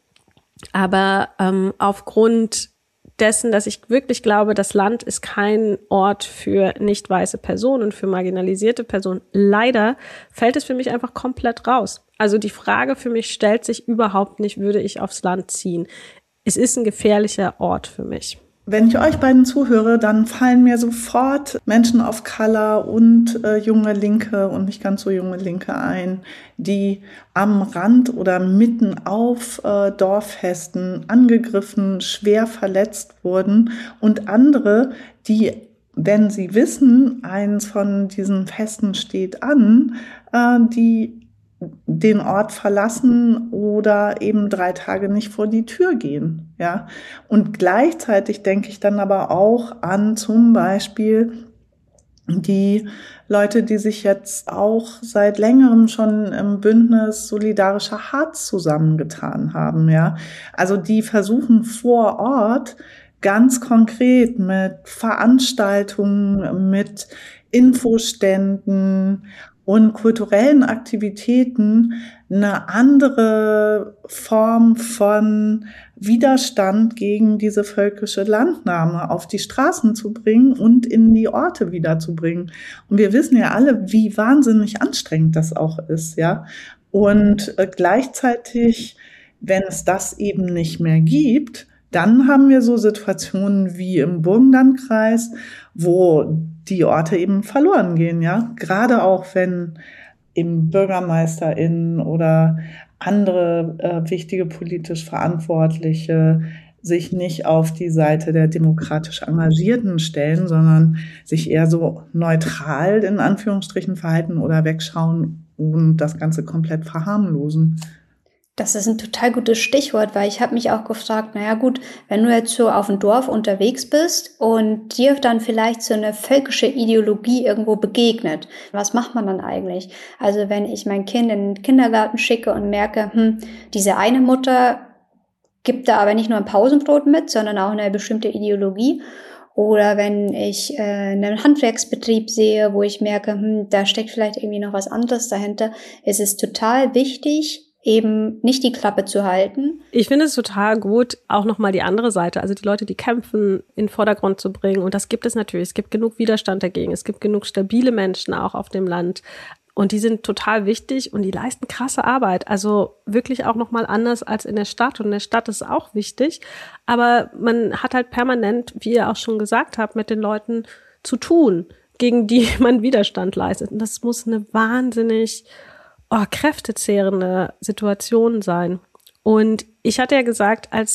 F: Aber ähm, aufgrund dessen, dass ich wirklich glaube, das Land ist kein Ort für nicht weiße Personen, für marginalisierte Personen. Leider fällt es für mich einfach komplett raus. Also die Frage für mich stellt sich überhaupt nicht, würde ich aufs Land ziehen. Es ist ein gefährlicher Ort für mich.
H: Wenn ich euch beiden zuhöre, dann fallen mir sofort Menschen of Color und äh, junge Linke und nicht ganz so junge Linke ein, die am Rand oder mitten auf äh, Dorffesten angegriffen, schwer verletzt wurden und andere, die, wenn sie wissen, eins von diesen Festen steht an, äh, die den Ort verlassen oder eben drei Tage nicht vor die Tür gehen, ja. Und gleichzeitig denke ich dann aber auch an zum Beispiel die Leute, die sich jetzt auch seit längerem schon im Bündnis Solidarischer Harz zusammengetan haben, ja. Also die versuchen vor Ort ganz konkret mit Veranstaltungen, mit Infoständen und kulturellen Aktivitäten eine andere Form von Widerstand gegen diese völkische Landnahme auf die Straßen zu bringen und in die Orte wiederzubringen. Und wir wissen ja alle, wie wahnsinnig anstrengend das auch ist, ja. Und äh, gleichzeitig, wenn es das eben nicht mehr gibt, dann haben wir so Situationen wie im Burgenlandkreis, wo die Orte eben verloren gehen, ja. Gerade auch wenn eben BürgermeisterInnen oder andere äh, wichtige politisch Verantwortliche sich nicht auf die Seite der demokratisch Engagierten stellen, sondern sich eher so neutral in Anführungsstrichen verhalten oder wegschauen und das Ganze komplett verharmlosen.
G: Das ist ein total gutes Stichwort, weil ich habe mich auch gefragt, naja gut, wenn du jetzt so auf dem Dorf unterwegs bist und dir dann vielleicht so eine völkische Ideologie irgendwo begegnet, was macht man dann eigentlich? Also wenn ich mein Kind in den Kindergarten schicke und merke, hm, diese eine Mutter gibt da aber nicht nur ein Pausenbrot mit, sondern auch eine bestimmte Ideologie. Oder wenn ich äh, einen Handwerksbetrieb sehe, wo ich merke, hm, da steckt vielleicht irgendwie noch was anderes dahinter, ist es total wichtig, eben nicht die Klappe zu halten.
F: Ich finde es total gut, auch nochmal die andere Seite, also die Leute, die kämpfen, in den Vordergrund zu bringen. Und das gibt es natürlich. Es gibt genug Widerstand dagegen. Es gibt genug stabile Menschen auch auf dem Land. Und die sind total wichtig und die leisten krasse Arbeit. Also wirklich auch nochmal anders als in der Stadt. Und in der Stadt ist es auch wichtig. Aber man hat halt permanent, wie ihr auch schon gesagt habt, mit den Leuten zu tun, gegen die man Widerstand leistet. Und das muss eine wahnsinnig Oh, kräftezehrende Situation sein. Und ich hatte ja gesagt, als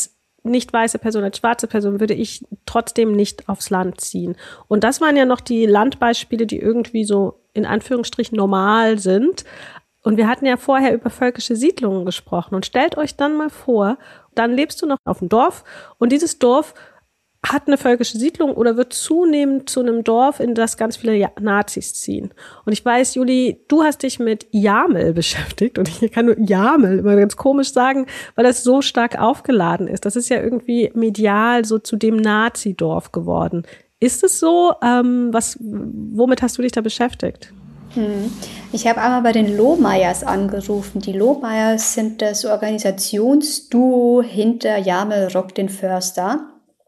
F: nicht weiße Person, als schwarze Person würde ich trotzdem nicht aufs Land ziehen. Und das waren ja noch die Landbeispiele, die irgendwie so in Anführungsstrichen normal sind. Und wir hatten ja vorher über völkische Siedlungen gesprochen. Und stellt euch dann mal vor, dann lebst du noch auf dem Dorf und dieses Dorf hat eine völkische Siedlung oder wird zunehmend zu einem Dorf, in das ganz viele Nazis ziehen. Und ich weiß, Juli, du hast dich mit Jamel beschäftigt und ich kann nur Jamel immer ganz komisch sagen, weil das so stark aufgeladen ist. Das ist ja irgendwie medial so zu dem Nazi-Dorf geworden. Ist es so? Ähm, was, womit hast du dich da beschäftigt?
G: Hm. Ich habe einmal bei den Lohmeyers angerufen. Die Lohmeyers sind das Organisationsduo hinter Jamel Rock den Förster.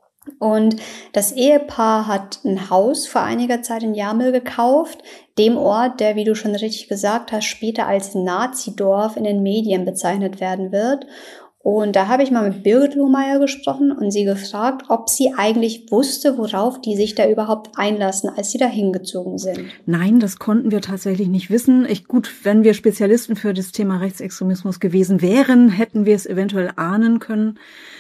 G: Und das Ehepaar hat ein Haus vor einiger Zeit in Jamel gekauft, dem Ort, der, wie du schon richtig gesagt hast, später als Nazi-Dorf in den Medien bezeichnet werden wird. Und da habe ich mal mit Birgit Lohmeyer gesprochen und sie gefragt, ob sie eigentlich wusste, worauf die sich da überhaupt einlassen, als sie da hingezogen sind.
J: Nein, das konnten wir tatsächlich nicht wissen. Ich, gut, wenn wir Spezialisten für das Thema Rechtsextremismus gewesen wären, hätten wir es eventuell ahnen können.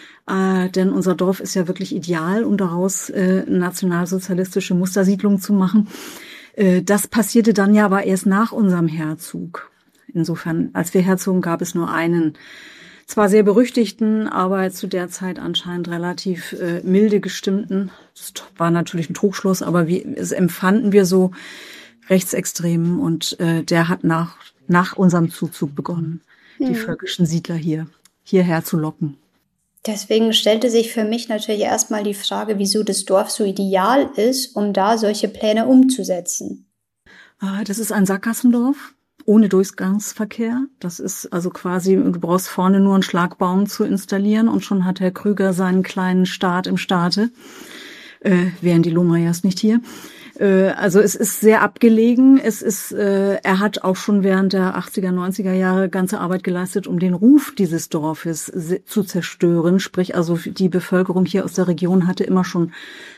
J: Äh, denn unser Dorf ist ja wirklich ideal, um daraus äh, nationalsozialistische Mustersiedlungen zu machen. Äh, das passierte dann ja aber erst nach unserem Herzog. Insofern, als wir herzogen, gab es nur einen, zwar sehr berüchtigten, aber zu der Zeit anscheinend relativ äh, milde gestimmten. Das war natürlich ein Trugschluss, aber wir, es empfanden wir so rechtsextremen und äh, der hat nach, nach unserem Zuzug begonnen, hm. die völkischen Siedler hier, hierher zu locken.
G: Deswegen stellte sich für mich natürlich erstmal die Frage, wieso das Dorf so ideal ist, um da solche Pläne umzusetzen.
J: Das ist ein Sackgassendorf ohne Durchgangsverkehr. Das ist also quasi, du brauchst vorne nur einen Schlagbaum zu installieren und schon hat Herr Krüger seinen kleinen Staat im Staate. Äh, wären die Lohmeyers nicht hier. Also es ist sehr abgelegen. Es ist, äh, er hat auch schon während der achtziger, neunziger Jahre ganze Arbeit geleistet, um den Ruf dieses Dorfes zu zerstören. Sprich, also die Bevölkerung hier aus der Region hatte immer schon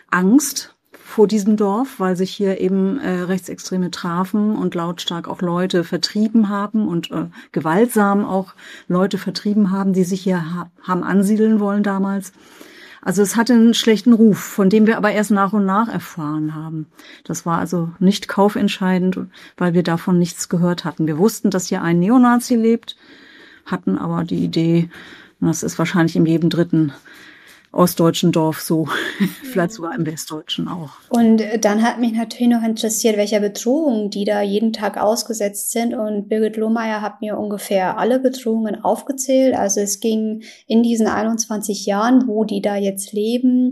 J: Angst vor diesem Dorf, weil sich hier eben äh, Rechtsextreme trafen und lautstark auch Leute vertrieben haben und äh, gewaltsam auch Leute vertrieben haben, die sich hier ha- haben ansiedeln wollen damals. Also es hatte einen schlechten Ruf, von dem wir aber erst nach und nach erfahren haben. Das war also nicht kaufentscheidend, weil wir davon nichts gehört hatten. Wir wussten, dass hier ein Neonazi lebt, hatten aber die Idee, das ist wahrscheinlich in jedem dritten ostdeutschen Dorf so, vielleicht sogar im westdeutschen auch.
G: Und dann hat mich natürlich noch interessiert, welcher Bedrohungen die da jeden Tag ausgesetzt sind. Und Birgit Lohmeyer hat mir ungefähr alle Bedrohungen aufgezählt. Also es ging in diesen einundzwanzig Jahren, wo die da jetzt leben,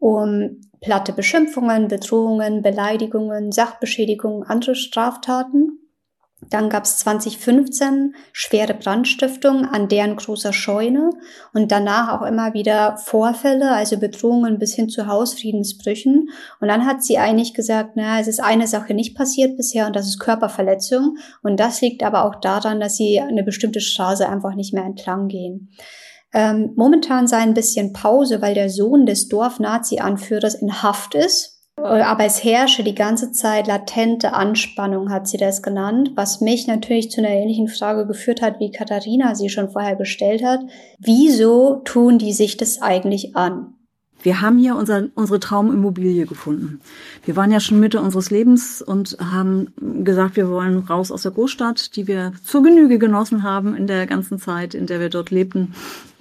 G: um platte Beschimpfungen, Bedrohungen, Beleidigungen, Sachbeschädigungen, andere Straftaten. Dann gab es zwanzig fünfzehn schwere Brandstiftung an deren großer Scheune und danach auch immer wieder Vorfälle, also Bedrohungen bis hin zu Hausfriedensbrüchen. Und dann hat sie eigentlich gesagt, na, es ist eine Sache nicht passiert bisher und das ist Körperverletzung. Und das liegt aber auch daran, dass sie eine bestimmte Straße einfach nicht mehr entlang gehen. Ähm, momentan sei ein bisschen Pause, weil der Sohn des Dorf-Nazi-Anführers in Haft ist. Aber es herrsche die ganze Zeit latente Anspannung, hat sie das genannt, was mich natürlich zu einer ähnlichen Frage geführt hat, wie Katharina sie schon vorher gestellt hat. Wieso tun die sich das eigentlich an?
J: Wir haben hier unser, unsere Traumimmobilie gefunden. Wir waren ja schon Mitte unseres Lebens und haben gesagt, wir wollen raus aus der Großstadt, die wir zur Genüge genossen haben in der ganzen Zeit, in der wir dort lebten.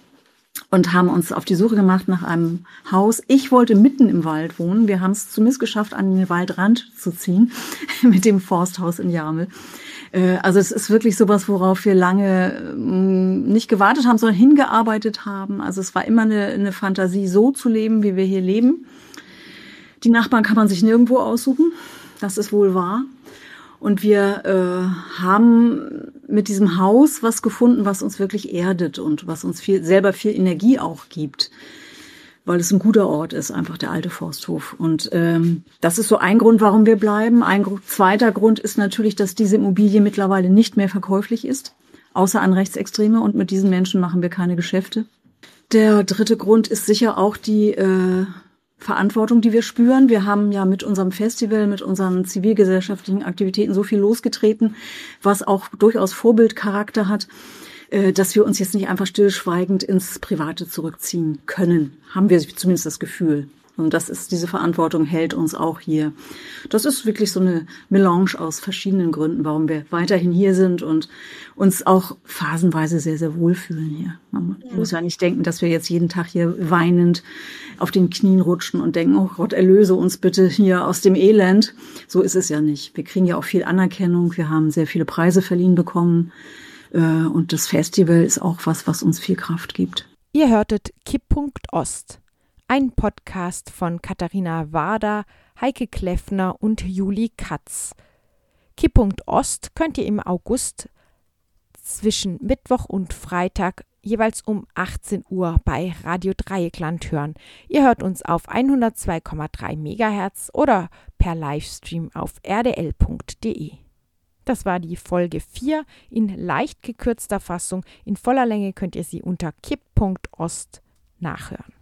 J: Und haben uns auf die Suche gemacht nach einem Haus. Ich wollte mitten im Wald wohnen. Wir haben es zumindest geschafft, an den Waldrand zu ziehen mit dem Forsthaus in Jamel. Also es ist wirklich sowas, worauf wir lange nicht gewartet haben, sondern hingearbeitet haben. Also es war immer eine, eine Fantasie, so zu leben, wie wir hier leben. Die Nachbarn kann man sich nirgendwo aussuchen. Das ist wohl wahr. Und wir äh, haben mit diesem Haus was gefunden, was uns wirklich erdet und was uns viel, selber viel Energie auch gibt, weil es ein guter Ort ist, einfach der alte Forsthof. Und ähm, das ist so ein Grund, warum wir bleiben. Ein zweiter Grund ist natürlich, dass diese Immobilie mittlerweile nicht mehr verkäuflich ist, außer an Rechtsextreme. Und mit diesen Menschen machen wir keine Geschäfte. Der dritte Grund ist sicher auch die äh, Verantwortung, die wir spüren. Wir haben ja mit unserem Festival, mit unseren zivilgesellschaftlichen Aktivitäten so viel losgetreten, was auch durchaus Vorbildcharakter hat. äh, dass wir uns jetzt nicht einfach stillschweigend ins Private zurückziehen können. Haben wir zumindest das Gefühl. Und das ist, diese Verantwortung hält uns auch hier. Das ist wirklich so eine Melange aus verschiedenen Gründen, warum wir weiterhin hier sind und uns auch phasenweise sehr, sehr wohlfühlen hier. Man ja. muss ja nicht denken, dass wir jetzt jeden Tag hier weinend auf den Knien rutschen und denken, oh Gott, erlöse uns bitte hier aus dem Elend. So ist es ja nicht. Wir kriegen ja auch viel Anerkennung. Wir haben sehr viele Preise verliehen bekommen. Und das Festival ist auch was, was uns viel Kraft gibt.
D: Ihr hörtet Kipppunkt Ost. Ein Podcast von Katharina Warder, Heike Kleffner und Julie Katz. Kipppunkt Ost könnt ihr im August zwischen Mittwoch und Freitag jeweils um achtzehn Uhr bei Radio Dreieckland hören. Ihr hört uns auf hundertzwei Komma drei Megahertz oder per Livestream auf r d l punkt d e. Das war die Folge vier in leicht gekürzter Fassung. In voller Länge könnt ihr sie unter Kipppunkt Ost nachhören.